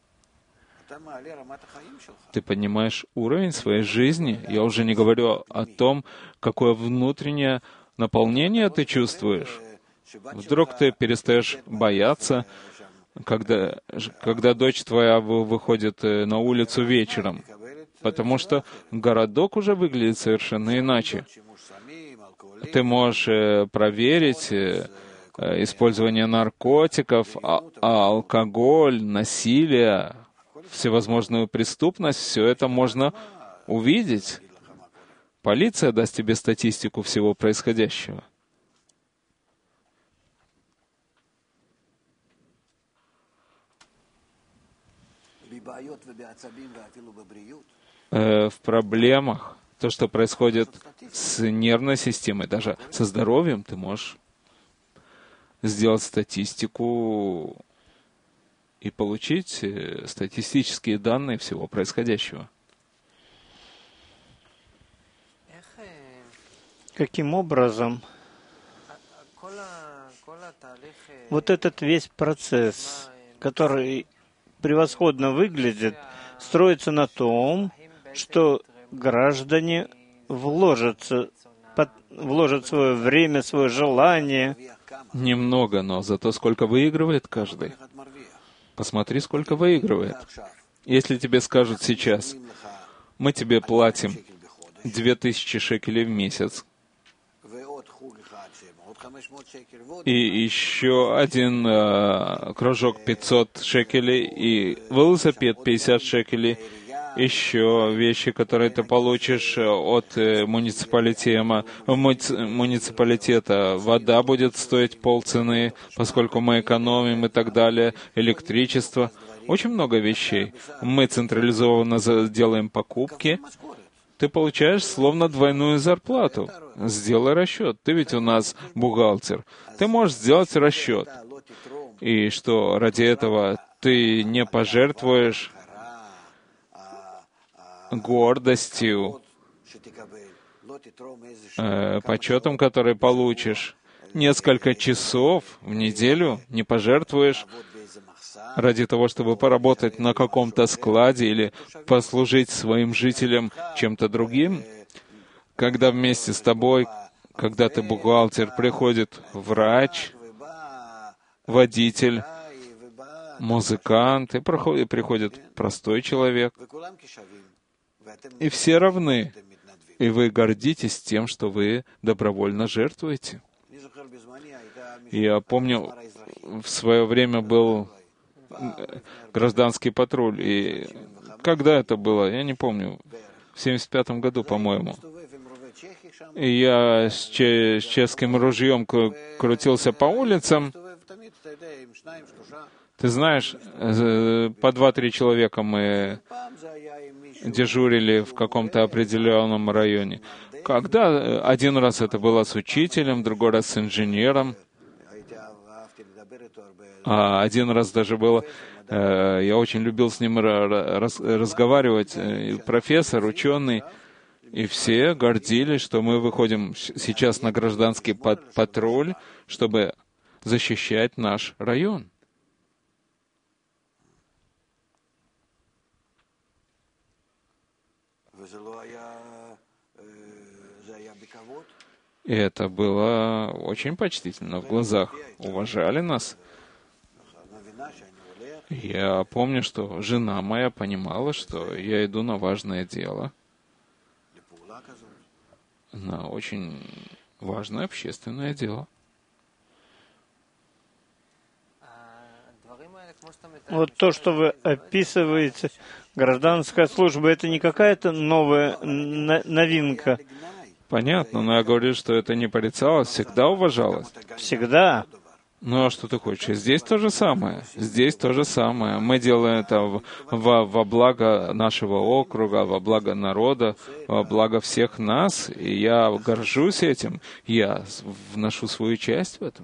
Ты поднимаешь уровень своей жизни. Я уже не говорю о том, какое внутреннее наполнение ты чувствуешь. Вдруг ты перестаешь бояться, когда дочь твоя выходит на улицу вечером, потому что городок уже выглядит совершенно иначе. Ты можешь проверить использование наркотиков, алкоголь, насилие, всевозможную преступность, все это можно увидеть. Полиция даст тебе статистику всего происходящего. В проблемах, то, что происходит с нервной системой, даже со здоровьем, ты можешь сделать статистику и получить статистические данные всего происходящего. Каким образом вот этот весь процесс, который превосходно выглядит, строится на том, что граждане вложат свое время, свое желание. Немного, но зато сколько выигрывает каждый. Посмотри, сколько выигрывает. Если тебе скажут сейчас, мы тебе платим 2000 шекелей в месяц, и еще один кружок 500 шекелей, и велосипед 50 шекелей, еще вещи, которые ты получишь от муниципалитета. Вода будет стоить полцены, поскольку мы экономим и так далее, электричество. Очень много вещей. Мы централизованно делаем покупки. Ты получаешь словно двойную зарплату. Сделай расчет. Ты ведь у нас бухгалтер. Ты можешь сделать расчет. И что, ради этого ты не пожертвуешь гордостью, почетом, который получишь, несколько часов в неделю не пожертвуешь ради того, чтобы поработать на каком-то складе или послужить своим жителям чем-то другим, когда вместе с тобой, когда ты бухгалтер, приходит врач, водитель, музыкант, и приходит простой человек, и все равны, и вы гордитесь тем, что вы добровольно жертвуете. Я помню, в свое время был гражданский патруль, и когда это было, я не помню, в 1975 году, по-моему. И я с чешским ружьем крутился по улицам. Ты знаешь, по 2-3 человека мы дежурили в каком-то определенном районе. Когда один раз это было с учителем, другой раз с инженером, а один раз даже было, я очень любил с ним разговаривать, профессор, ученый, и все гордились, что мы выходим сейчас на гражданский патруль, чтобы защищать наш район. И это было очень почтительно в глазах. Уважали нас. Я помню, что жена моя понимала, что я иду на важное дело, на очень важное общественное дело. Вот то, что вы описываете, гражданская служба, это не какая-то новая новинка. Понятно, но я говорю, что это не порицалось, всегда уважалось. Всегда. Ну а что ты хочешь? Здесь то же самое. Здесь то же самое. Мы делаем это во благо нашего округа, во благо народа, во благо всех нас. И я горжусь этим. Я вношу свою часть в этом.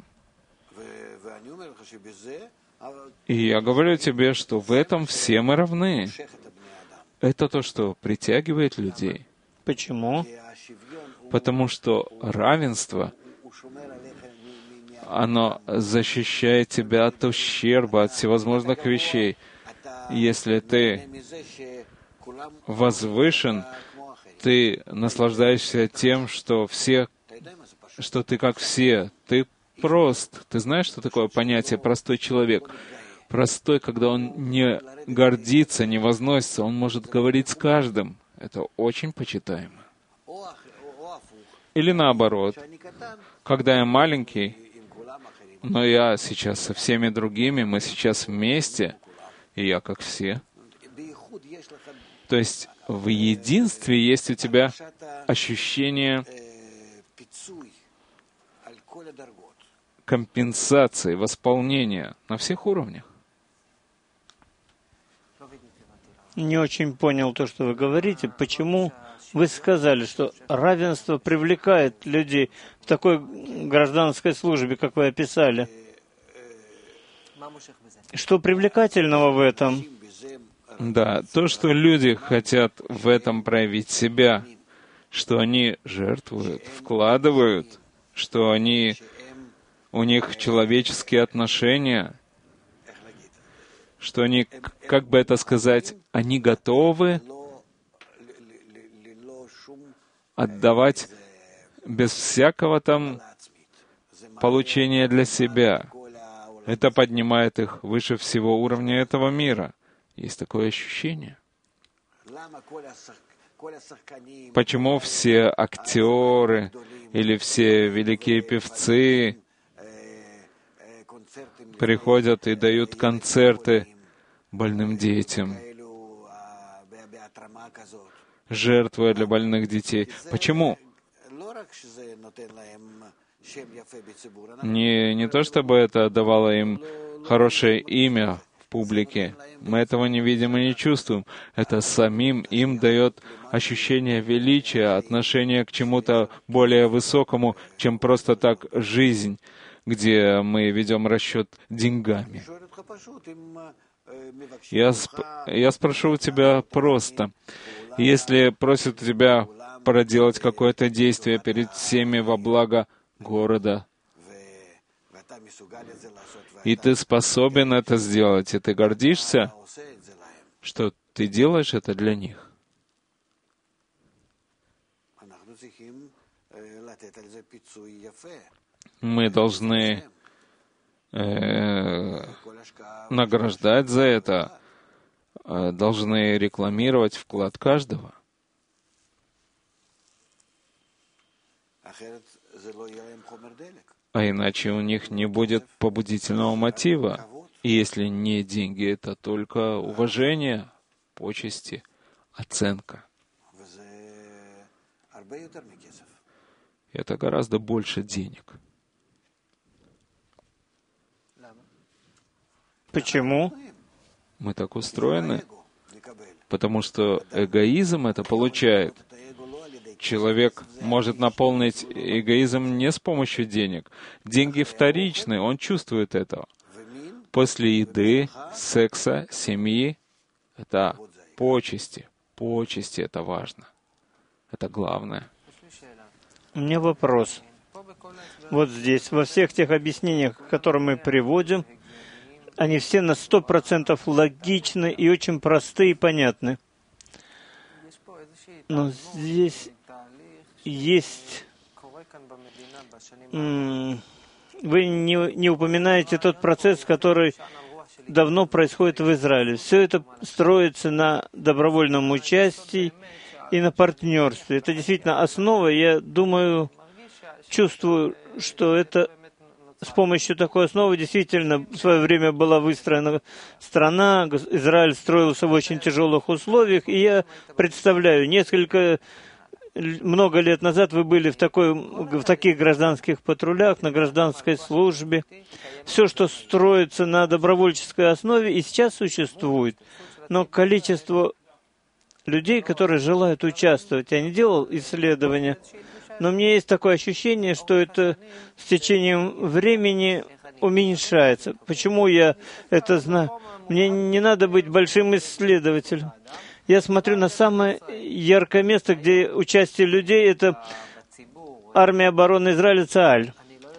И я говорю тебе, что в этом все мы равны. Это то, что притягивает людей. Почему? Потому что равенство, оно защищает тебя от ущерба, от всевозможных вещей. Если ты возвышен, ты наслаждаешься тем, что ты как все, ты прост. Ты знаешь, что такое понятие «простой человек»? Простой, когда он не гордится, не возносится, он может говорить с каждым. Это очень почитаемо. Или наоборот, когда я маленький, но я сейчас со всеми другими, мы сейчас вместе, и я как все. То есть в единстве есть у тебя ощущение компенсации, восполнения на всех уровнях. Не очень понял то, что вы говорите. Почему вы сказали, что равенство привлекает людей в такой гражданской службе, как вы описали? Что привлекательного в этом? Да, то, что люди хотят в этом проявить себя, что они жертвуют, вкладывают, что у них человеческие отношения, что они, как бы это сказать, они готовы отдавать без всякого там получения для себя. Это поднимает их выше всего уровня этого мира. Есть такое ощущение. Почему все актеры или все великие певцы приходят и дают концерты больным детям, жертвуя для больных детей? Почему? Не то, чтобы это давало им хорошее имя в публике. Мы этого не видим и не чувствуем. Это самим им дает ощущение величия, отношение к чему-то более высокому, чем просто так жизнь, где мы ведем расчет деньгами. Я спрошу у тебя просто. Если просят у тебя проделать какое-то действие перед всеми во благо города, и ты способен это сделать, и ты гордишься, что ты делаешь это для них. Мы должны награждать за это, должны рекламировать вклад каждого. А иначе у них не будет побудительного мотива. И если не деньги, это только уважение, почести, оценка. Это гораздо больше денег. Почему? Мы так устроены. потому что эгоизм это получает. Человек может наполнить эгоизм не с помощью денег. Деньги вторичны, он чувствует это. После еды, секса, семьи — это почести. Почести — это важно. Это главное. У меня вопрос. Вот здесь, во всех тех объяснениях, которые мы приводим, они все на 100% логичны и очень просты и понятны. Но здесь есть... Вы не упоминаете тот процесс, который давно происходит в Израиле. Все это строится на добровольном участии и на партнерстве. Это действительно основа. Я думаю, чувствую, что это с помощью такой основы действительно в свое время была выстроена страна. Израиль строился в очень тяжелых условиях. И я представляю, много лет назад вы были в таких гражданских патрулях, на гражданской службе. Все, что строится на добровольческой основе, и сейчас существует. Но количество людей, которые желают участвовать, я не делал исследования, но у меня есть такое ощущение, что это с течением времени уменьшается. Почему я это знаю? Мне не надо быть большим исследователем. Я смотрю на самое яркое место, где участие людей — это армия обороны Израиля ЦААЛЬ.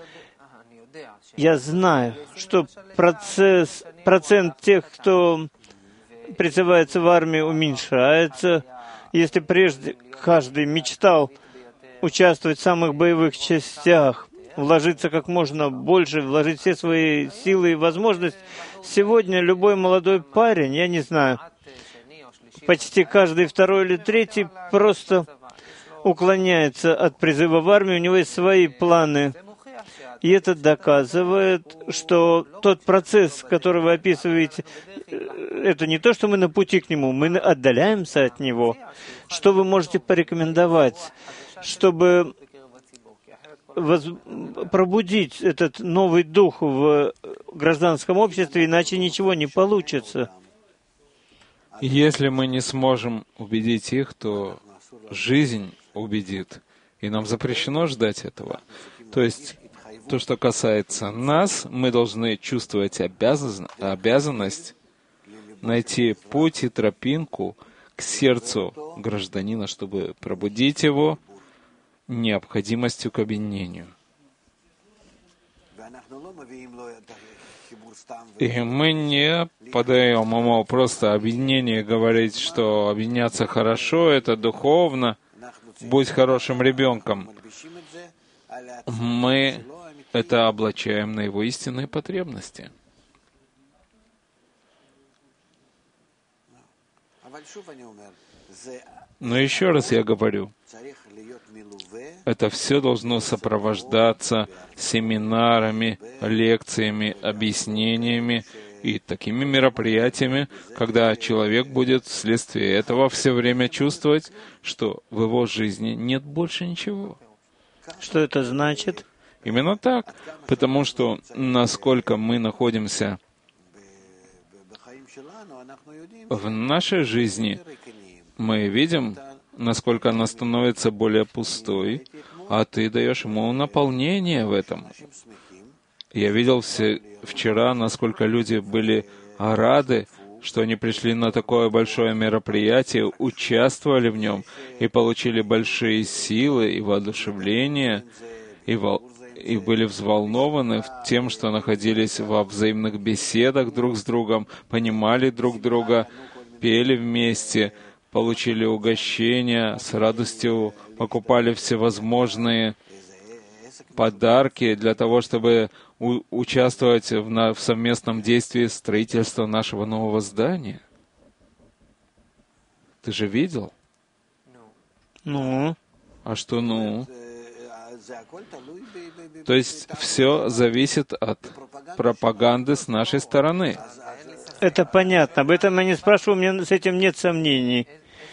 Я знаю, что процент тех, кто призывается в армию, уменьшается. Если прежде каждый мечтал участвовать в самых боевых частях, вложиться как можно больше, вложить все свои силы и возможности, сегодня любой молодой парень, я не знаю, почти каждый второй или третий просто уклоняется от призыва в армию, у него есть свои планы. И это доказывает, что тот процесс, который вы описываете, это не то, что мы на пути к нему, мы отдаляемся от него. Что вы можете порекомендовать, чтобы пробудить этот новый дух в гражданском обществе, иначе ничего не получится? Если мы не сможем убедить их, то жизнь убедит. И нам запрещено ждать этого. То есть, то, что касается нас, мы должны чувствовать обязанность найти путь и тропинку к сердцу гражданина, чтобы пробудить его необходимостью к объединению. И мы не подаем ему просто объединение, говорить, что объединяться хорошо, это духовно, будь хорошим ребенком. Мы это облачаем на его истинные потребности. Но еще раз я говорю, это все должно сопровождаться семинарами, лекциями, объяснениями и такими мероприятиями, когда человек будет вследствие этого все время чувствовать, что в его жизни нет больше ничего. Что это значит? Именно так, потому что насколько мы находимся в нашей жизни, мы видим, насколько она становится более пустой, а ты даешь ему наполнение в этом. Я видел вчера, насколько люди были рады, что они пришли на такое большое мероприятие, участвовали в нем и получили большие силы и воодушевление, и были взволнованы тем, что находились во взаимных беседах друг с другом, понимали друг друга, пели вместе, получили угощения, с радостью покупали всевозможные подарки для того, чтобы участвовать в совместном действии строительства нашего нового здания. Ты же видел? Ну? А что «ну»? То есть все зависит от пропаганды с нашей стороны. Это понятно. Об этом я не спрашиваю, у меня с этим нет сомнений.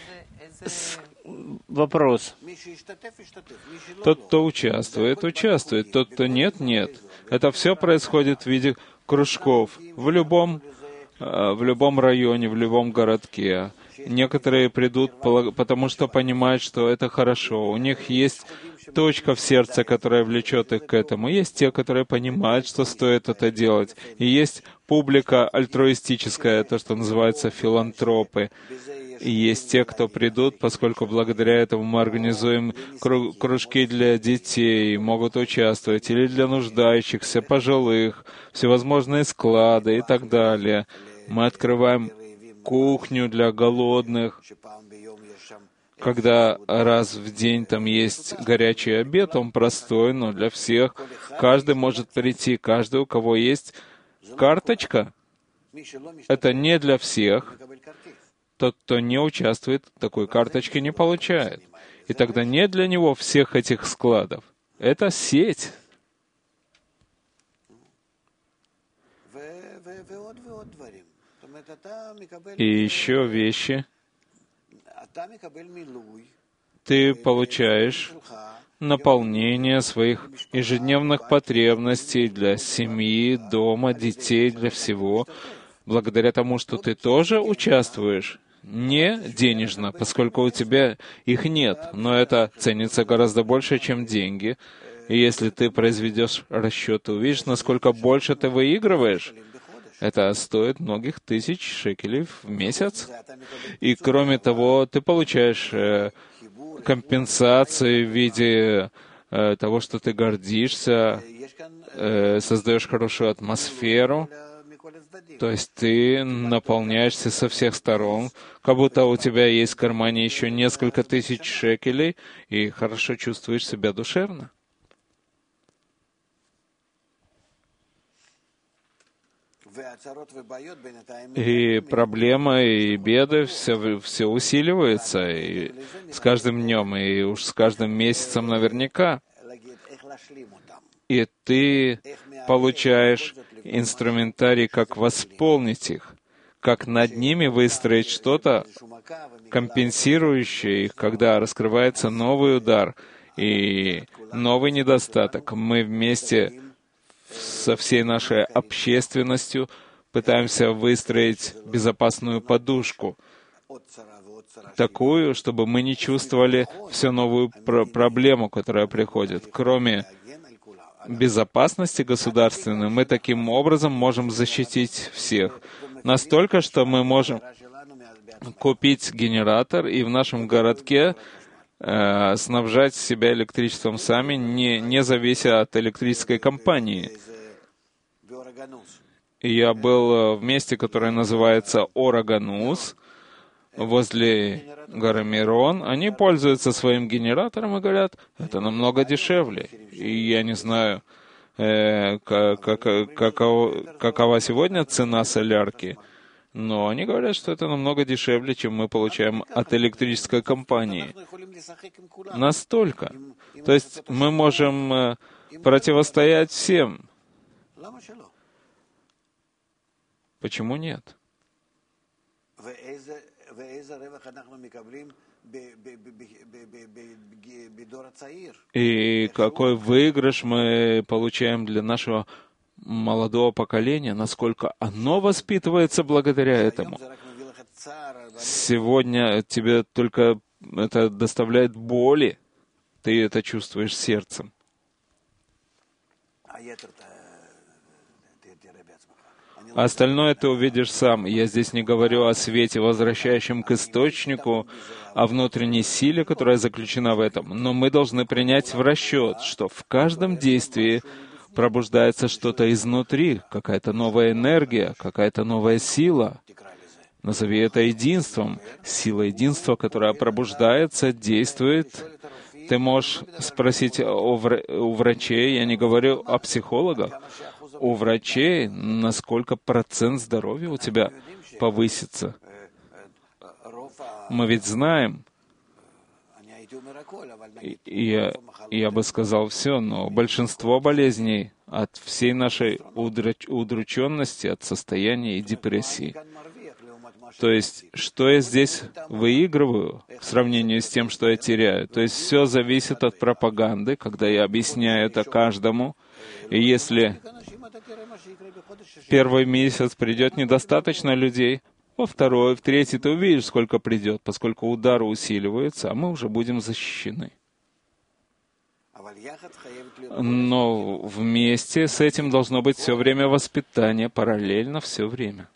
Вопрос. Тот, кто участвует, участвует. Тот, кто нет, нет. Это все происходит в виде кружков в любом районе, в любом городке. Некоторые придут, потому что понимают, что это хорошо. У них есть точка в сердце, которая влечет их к этому. Есть те, которые понимают, что стоит это делать. И есть публика альтруистическая, то, что называется филантропы. И есть те, кто придут, поскольку благодаря этому мы организуем кружки для детей, могут участвовать, или для нуждающихся, пожилых, всевозможные склады и так далее. Мы открываем кухню для голодных, когда раз в день там есть горячий обед, он простой, но для всех. Каждый может прийти, каждый, у кого есть карточка. Это не для всех. Тот, кто не участвует, такой карточки не получает. И тогда нет для него всех этих складов. Это сеть. И еще вещи. Ты получаешь наполнение своих ежедневных потребностей для семьи, дома, детей, для всего, благодаря тому, что ты тоже участвуешь. Не денежно, поскольку у тебя их нет, но это ценится гораздо больше, чем деньги. И если ты произведешь расчет, ты увидишь, насколько больше ты выигрываешь. Это стоит многих тысяч шекелей в месяц. И кроме того, ты получаешь компенсации в виде того, что ты гордишься, создаешь хорошую атмосферу. То есть ты наполняешься со всех сторон, как будто у тебя есть в кармане еще несколько тысяч шекелей, и хорошо чувствуешь себя душевно. И проблемы, и беды все усиливаются, и с каждым днем, и уж с каждым месяцем наверняка. И ты получаешь инструментарий, как восполнить их, как над ними выстроить что-то, компенсирующее их, когда раскрывается новый удар и новый недостаток. Мы вместе со всей нашей общественностью пытаемся выстроить безопасную подушку, такую, чтобы мы не чувствовали всю новую проблему, которая приходит. Кроме безопасности государственной, мы таким образом можем защитить всех. Настолько, что мы можем купить генератор и в нашем городке снабжать себя электричеством сами, не завися от электрической компании. И я был в месте, которое называется Ораганус, возле горы Мирон. Они пользуются своим генератором и говорят, это намного дешевле. И я не знаю, какова сегодня цена солярки, но они говорят, что это намного дешевле, чем мы получаем от электрической компании. Настолько. То есть мы можем противостоять всем. Почему нет? И какой выигрыш мы получаем для нашего молодого поколения, насколько оно воспитывается благодаря этому. Сегодня тебе только это доставляет боли, ты это чувствуешь сердцем. А остальное ты увидишь сам. Я здесь не говорю о свете, возвращающем к источнику, о внутренней силе, которая заключена в этом. Но мы должны принять в расчет, что в каждом действии пробуждается что-то изнутри, какая-то новая энергия, какая-то новая сила. Назови это единством. Сила единства, которая пробуждается, действует. Ты можешь спросить у врачей, я не говорю о психологах, у врачей, насколько процент здоровья у тебя повысится. Мы ведь знаем, я бы сказал все, но большинство болезней от всей нашей удрученности, от состояния и депрессии. То есть, что я здесь выигрываю в сравнении с тем, что я теряю? То есть, все зависит от пропаганды, когда я объясняю это каждому. И если первый месяц придет недостаточно людей, во второй, в третий, ты увидишь, сколько придет, поскольку удары усиливаются, а мы уже будем защищены. Но вместе с этим должно быть все время воспитание, параллельно все время.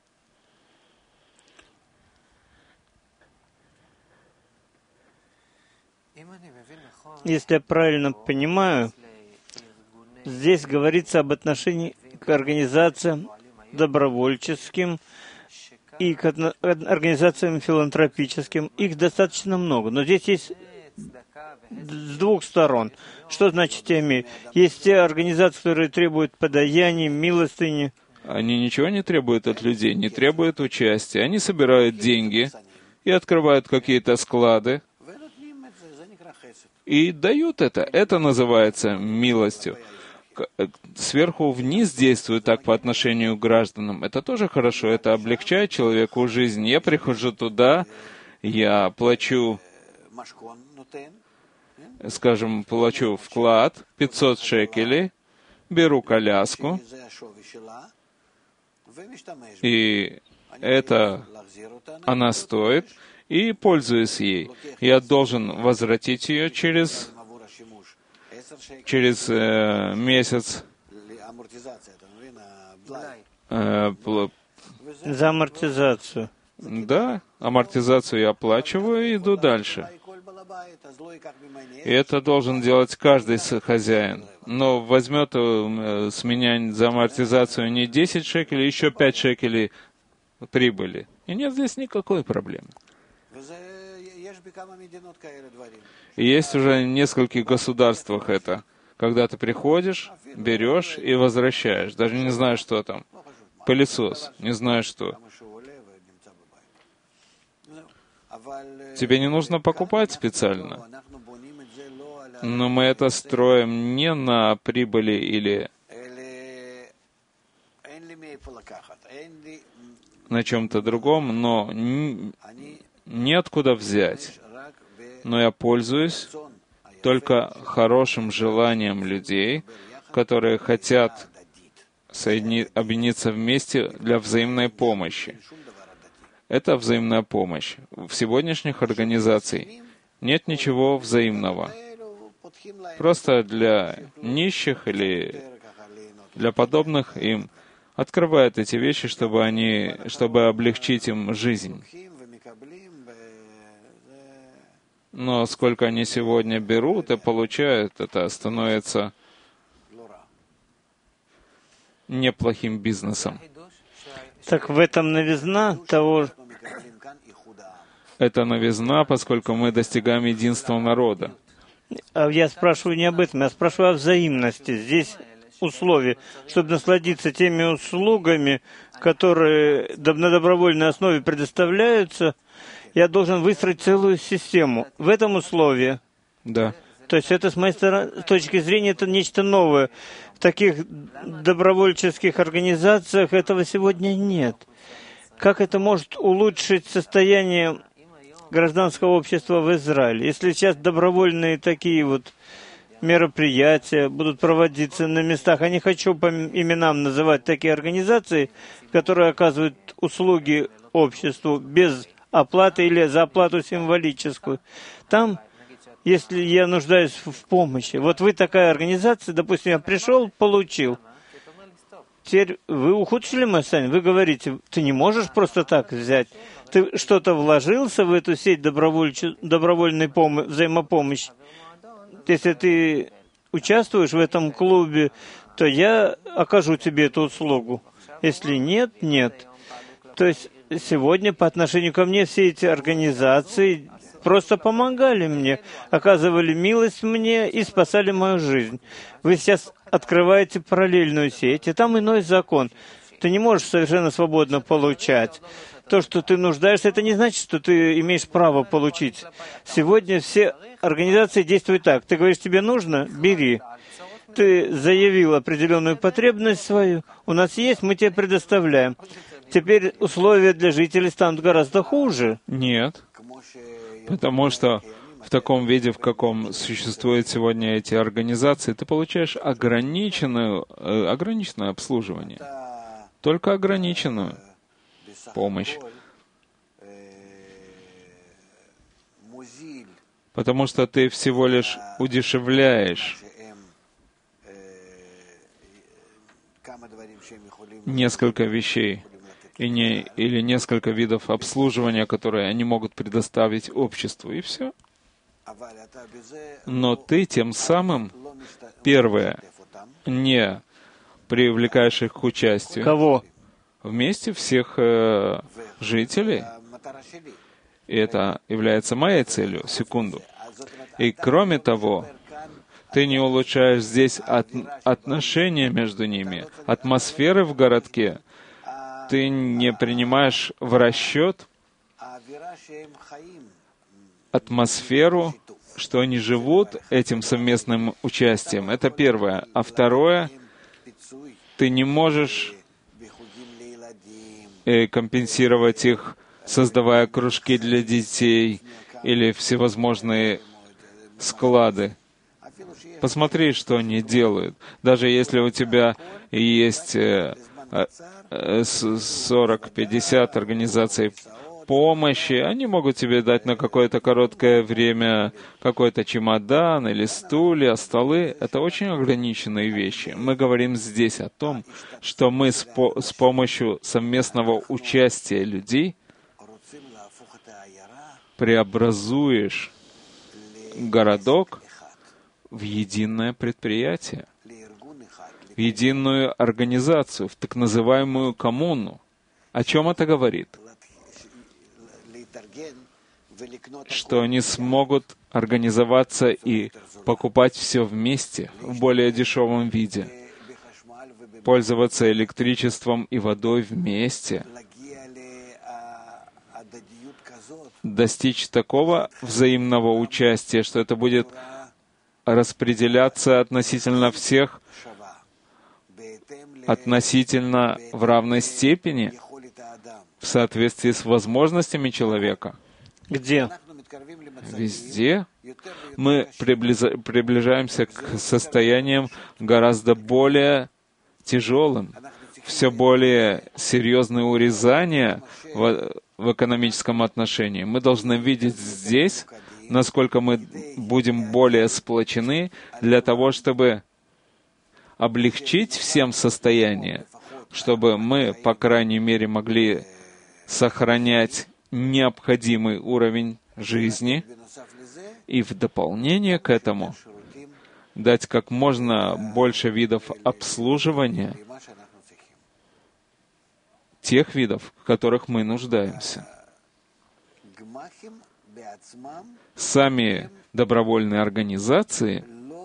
Если я правильно понимаю, здесь говорится об отношении к организациям добровольческим и к организациям филантропическим. Их достаточно много, но здесь есть с двух сторон. Что значит теми? Есть те организации, которые требуют подаяний, милостыни. Они ничего не требуют от людей, не требуют участия. Они собирают деньги и открывают какие-то склады и дают это. Это называется милостью. Сверху вниз действуют так по отношению к гражданам. Это тоже хорошо, это облегчает человеку жизнь. Я прихожу туда, я плачу, скажем, плачу вклад 500 шекелей, беру коляску, и это она стоит, и пользуюсь ей. Я должен возвратить ее через месяц. За амортизацию. Да, амортизацию я оплачиваю и иду дальше. И это должен делать каждый хозяин. Но возьмет с меня за амортизацию не 10 шекелей, еще 5 шекелей прибыли. И нет здесь никакой проблемы. И есть уже в нескольких государствах это. Когда ты приходишь, берешь и возвращаешь. Даже не знаю, что там. Пылесос, не знаю что. Тебе не нужно покупать специально. Но мы это строим не на прибыли или на чем-то другом, но неоткуда взять. Но я пользуюсь только хорошим желанием людей, которые хотят объединиться вместе для взаимной помощи. Это взаимная помощь. В сегодняшних организациях нет ничего взаимного. Просто для нищих или для подобных им открывают эти вещи, чтобы облегчить им жизнь. Но сколько они сегодня берут и получают, это становится неплохим бизнесом. Так в этом новизна того... Это новизна, поскольку мы достигаем единства народа. Я спрашиваю не об этом, я спрашиваю о взаимности. Здесь условия, чтобы насладиться теми услугами, которые на добровольной основе предоставляются, я должен выстроить целую систему. В этом условии. Да. То есть это, с моей точки зрения, это нечто новое. В таких добровольческих организациях этого сегодня нет. Как это может улучшить состояние гражданского общества в Израиле? Если сейчас добровольные такие вот мероприятия будут проводиться на местах, я не хочу по именам называть такие организации, которые оказывают услуги обществу без оплаты или за оплату символическую. Там, если я нуждаюсь в помощи, вот вы такая организация, допустим, я пришел, получил. Теперь вы ухудшили мое состояние, вы говорите, ты не можешь просто так взять. Ты что-то вложился в эту сеть добровольной взаимопомощи. Если ты участвуешь в этом клубе, то я окажу тебе эту услугу. Если нет, нет. То есть сегодня по отношению ко мне все эти организации просто помогали мне, оказывали милость мне и спасали мою жизнь. Вы сейчас открываете параллельную сеть, и там иной закон. Ты не можешь совершенно свободно получать. То, что ты нуждаешься, это не значит, что ты имеешь право получить. Сегодня все организации действуют так. Ты говоришь, тебе нужно? Бери. Ты заявил определенную потребность свою. У нас есть, мы тебе предоставляем. Теперь условия для жителей станут гораздо хуже. Нет. Потому что в таком виде, в каком существуют сегодня эти организации, ты получаешь ограниченное обслуживание. Только ограниченную помощь. потому что ты всего лишь удешевляешь несколько вещей или несколько видов обслуживания, которые они могут предоставить обществу, и все. Но ты тем самым, первое, не привлекаешь их к участию. Кого? Вместе всех жителей. И это является моей целью. Секунду. И кроме того, ты не улучшаешь здесь отношения между ними, атмосферы в городке. Ты не принимаешь в расчет атмосферу, что они живут этим совместным участием. Это первое. А второе, ты не можешь компенсировать их, создавая кружки для детей или всевозможные склады. Посмотри, что они делают. Даже если у тебя есть 40-50 организаций помощи, они могут тебе дать на какое-то короткое время какой-то чемодан или стулья, столы. Это очень ограниченные вещи. Мы говорим здесь о том, что мы с помощью совместного участия людей преобразуешь городок в единое предприятие, в единую организацию, в так называемую коммуну. О чем это говорит? Что они смогут организоваться и покупать все вместе, в более дешевом виде, пользоваться электричеством и водой вместе, достичь такого взаимного участия, что это будет распределяться относительно всех, относительно в равной степени, в соответствии с возможностями человека. Где? Везде мы приближаемся к состояниям гораздо более тяжелым, все более серьезные урезания в экономическом отношении. Мы должны видеть здесь, насколько мы будем более сплочены для того, чтобы облегчить всем состояние, чтобы мы, по крайней мере, могли сохранять необходимый уровень жизни и в дополнение к этому дать как можно больше видов обслуживания, тех видов, в которых мы нуждаемся. Сами добровольные организации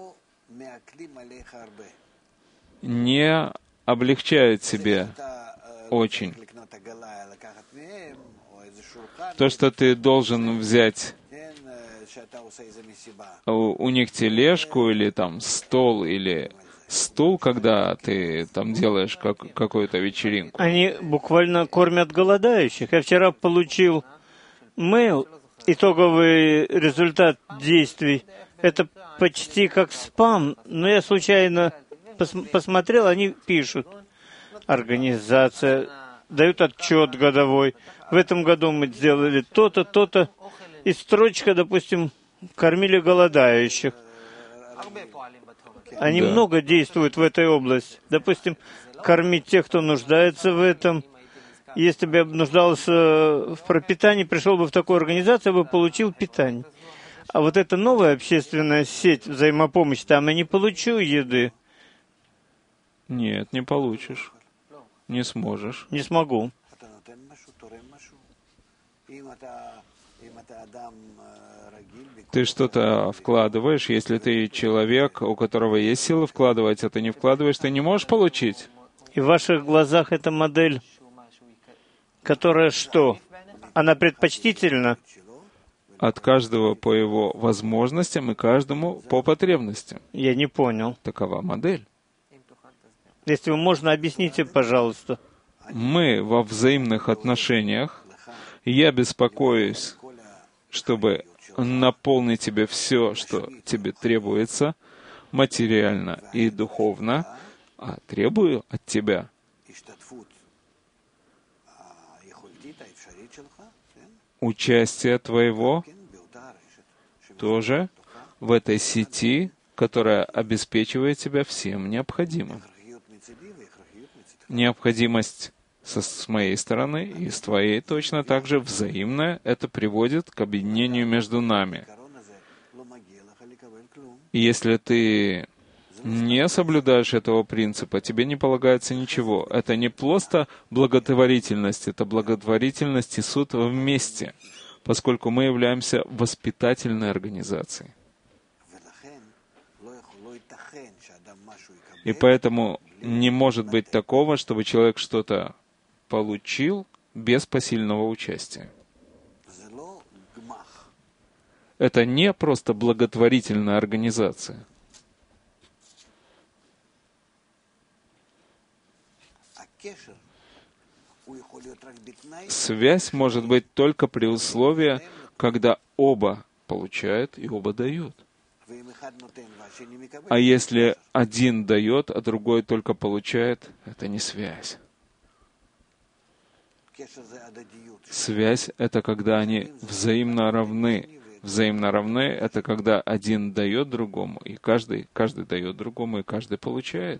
не облегчают себе очень. То, что ты должен взять у них тележку или там стол или стул, когда ты там делаешь какую-то вечеринку. Они буквально кормят голодающих. Я вчера получил мейл, итоговый результат действий. Это почти как спам, но я случайно посмотрел, они пишут. Организация, дают отчет годовой. В этом году мы сделали то-то, то-то. И строчка, допустим, кормили голодающих. Они много действуют в этой области. Допустим, кормить тех, кто нуждается в этом. Если бы я нуждался в пропитании, пришел бы в такую организацию, я бы получил питание. А вот эта новая общественная сеть взаимопомощи, там я не получу еды. Нет, не получишь. Не сможешь. Не смогу. Ты что-то вкладываешь, если ты человек, у которого есть силы вкладывать, а ты не вкладываешь, ты не можешь получить. И в ваших глазах эта модель, которая что? Она предпочтительна? От каждого по его возможностям и каждому по потребностям. Я не понял. Такова модель. Если вы можно, объясните, пожалуйста. Мы во взаимных отношениях, я беспокоюсь, чтобы наполнить тебе все, что тебе требуется, материально и духовно, а требую от тебя участия твоего тоже в этой сети, которая обеспечивает тебя всем необходимым. Необходимость с моей стороны и с твоей точно так же взаимная, это приводит к объединению между нами. И если ты не соблюдаешь этого принципа, тебе не полагается ничего. Это не просто благотворительность, это благотворительность и суд вместе, поскольку мы являемся воспитательной организацией. И поэтому не может быть такого, чтобы человек что-то получил без посильного участия. Это не просто благотворительная организация. Связь может быть только при условии, когда оба получают и оба дают. А если один дает, а другой только получает, это не связь. Связь — это когда они взаимно равны. Взаимно равны — это когда один дает другому, и каждый дает другому, и каждый получает.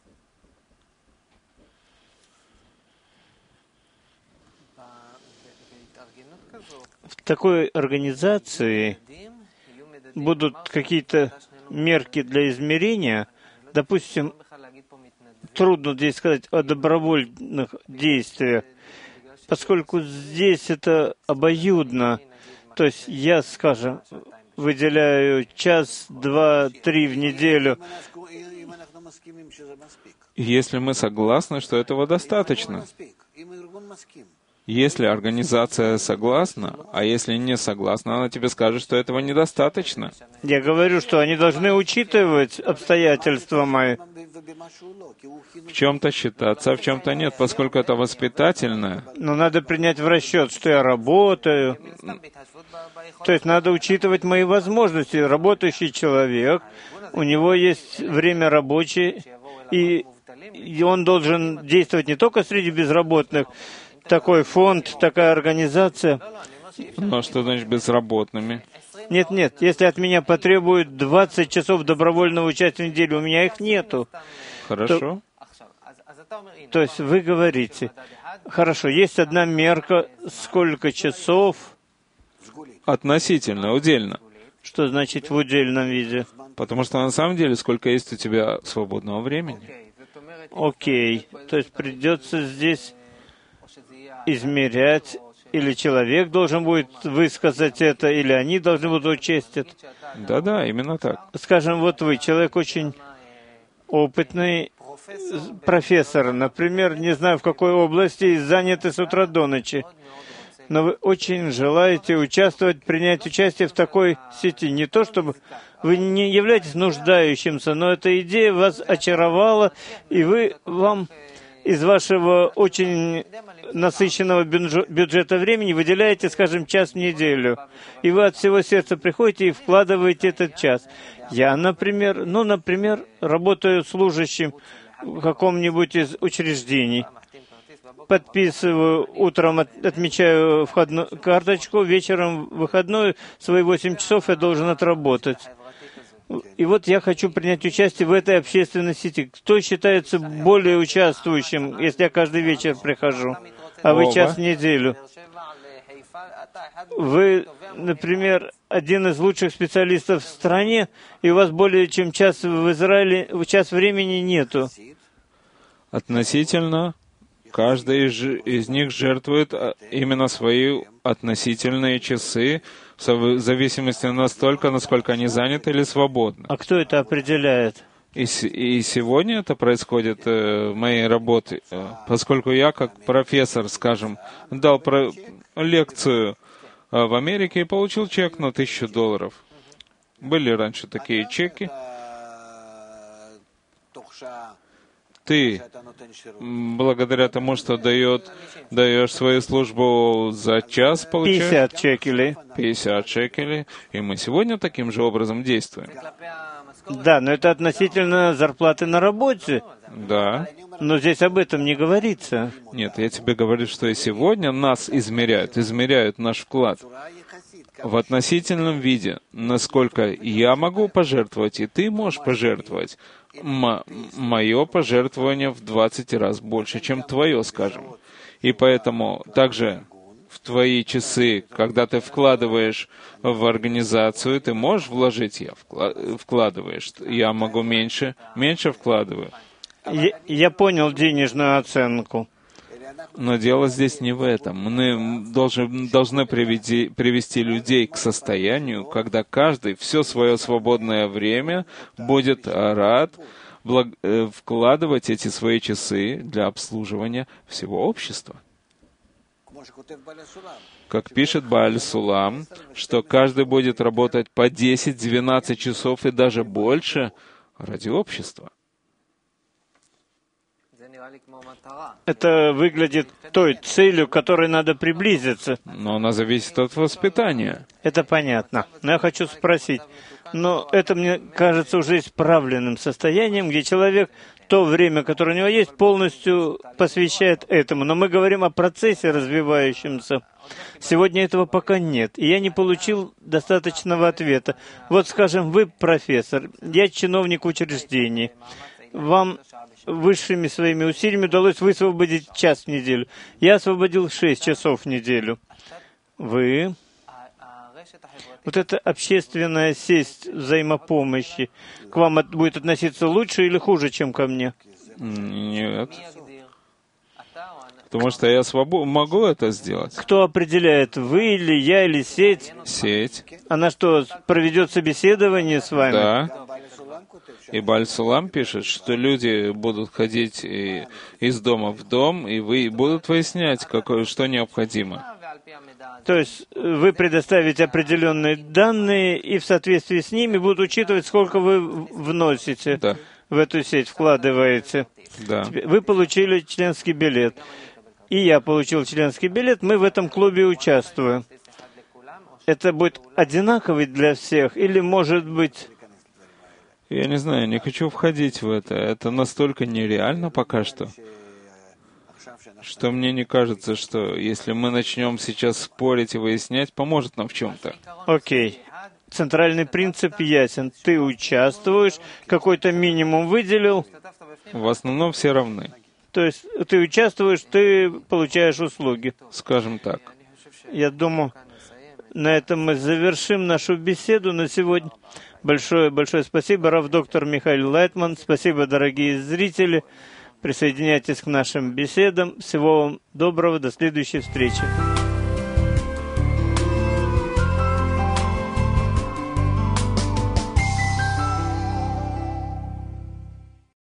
В такой организации будут какие-то мерки для измерения. Допустим, трудно здесь сказать о добровольных действиях, поскольку здесь это обоюдно. То есть я, скажем, выделяю час, два, 3 в неделю. Если мы согласны, что этого достаточно. Если организация согласна, а если не согласна, она тебе скажет, что этого недостаточно. Я говорю, что они должны учитывать обстоятельства мои. В чем-то считаться, а в чем-то нет, поскольку это воспитательное. Но надо принять в расчет, что я работаю. То есть надо учитывать мои возможности. Работающий человек, у него есть время рабочее, и он должен действовать не только среди безработных. Такой фонд, такая организация. Ну, что значит безработными? Нет, если от меня потребуют 20 часов добровольного участия в неделю, у меня их нету. Хорошо. То есть вы говорите, хорошо, есть одна мерка, сколько часов? Относительно, удельно. Что значит в удельном виде? Потому что на самом деле, сколько есть у тебя свободного времени. Окей. То есть придется здесь измерять, или человек должен будет высказать это, или они должны будут учесть это. Да, именно так. Скажем, вот вы, человек очень опытный, профессор, например, не знаю в какой области, заняты с утра до ночи. Но вы очень желаете принять участие в такой сети. Не то, чтобы вы не являетесь нуждающимся, но эта идея вас очаровала, и вам из вашего очень насыщенного бюджета времени выделяете, скажем, час в неделю. И вы от всего сердца приходите и вкладываете этот час. Я, например, работаю служащим в каком-нибудь из учреждений. Подписываю, утром отмечаю входную карточку, вечером выходной, свои 8 часов я должен отработать. И вот я хочу принять участие в этой общественной сети. Кто считается более участвующим, если я каждый вечер прихожу, а вы час в неделю? Вы, например, один из лучших специалистов в стране, и у вас более чем час в Израиле, час времени нету. Относительно, каждый из них жертвует именно свои относительные часы, в зависимости настолько, насколько они заняты или свободны. А кто это определяет? И сегодня это происходит в моей работе, поскольку я, как профессор, скажем, дал лекцию в Америке и получил чек на $1000. Были раньше такие чеки. Ты, благодаря тому, что даешь свою службу за час, получаешь 50 шекелей. 50 шекелей. И мы сегодня таким же образом действуем. Да, но это относительно зарплаты на работе. Да. Но здесь об этом не говорится. Нет, я тебе говорю, что и сегодня нас измеряют наш вклад. в относительном виде, насколько я могу пожертвовать, и ты можешь пожертвовать. Мое пожертвование в 20 раз больше, чем твое, скажем. И поэтому также в твои часы, когда ты вкладываешь в организацию, ты можешь вложить, вкладываешь. Я могу меньше вкладываю. Я понял денежную оценку. Но дело здесь не в этом. Мы должны привести людей к состоянию, когда каждый все свое свободное время будет рад вкладывать эти свои часы для обслуживания всего общества. Как пишет Бааль Сулам, что каждый будет работать по 10-12 часов и даже больше ради общества. Это выглядит той целью, к которой надо приблизиться. Но она зависит от воспитания. Это понятно. Но я хочу спросить, но это, мне кажется, уже исправленным состоянием, где человек то время, которое у него есть, полностью посвящает этому. Но мы говорим о процессе развивающемся. Сегодня этого пока нет, и я не получил достаточного ответа. Вот, скажем, вы профессор, я чиновник в учреждении. Вам высшими своими усилиями удалось высвободить час в неделю. Я освободил 6 часов в неделю. Вы... Вот эта общественная сеть взаимопомощи к вам будет относиться лучше или хуже, чем ко мне? Нет. Потому что я могу это сделать. Кто определяет, вы или я, или сеть? Сеть. Она что, проведет собеседование с вами? Да. И Бааль Сулам пишет, что люди будут ходить из дома в дом, и будут выяснять, что необходимо. То есть вы предоставите определенные данные, и в соответствии с ними будут учитывать, сколько вы вносите в эту сеть, вкладываете. Да. Вы получили членский билет. И я получил членский билет, мы в этом клубе участвуем. Это будет одинаковый для всех, или может быть... Я не знаю, не хочу входить в это. Это настолько нереально пока что мне не кажется, что если мы начнем сейчас спорить и выяснять, поможет нам в чем-то. Окей. Центральный принцип ясен. Ты участвуешь, какой-то минимум выделил. В основном все равны. То есть ты участвуешь, ты получаешь услуги. Скажем так. Я думаю, на этом мы завершим нашу беседу на сегодня. Большое спасибо, рав-доктор Михаил Лайтман. Спасибо, дорогие зрители. Присоединяйтесь к нашим беседам. Всего вам доброго. До следующей встречи.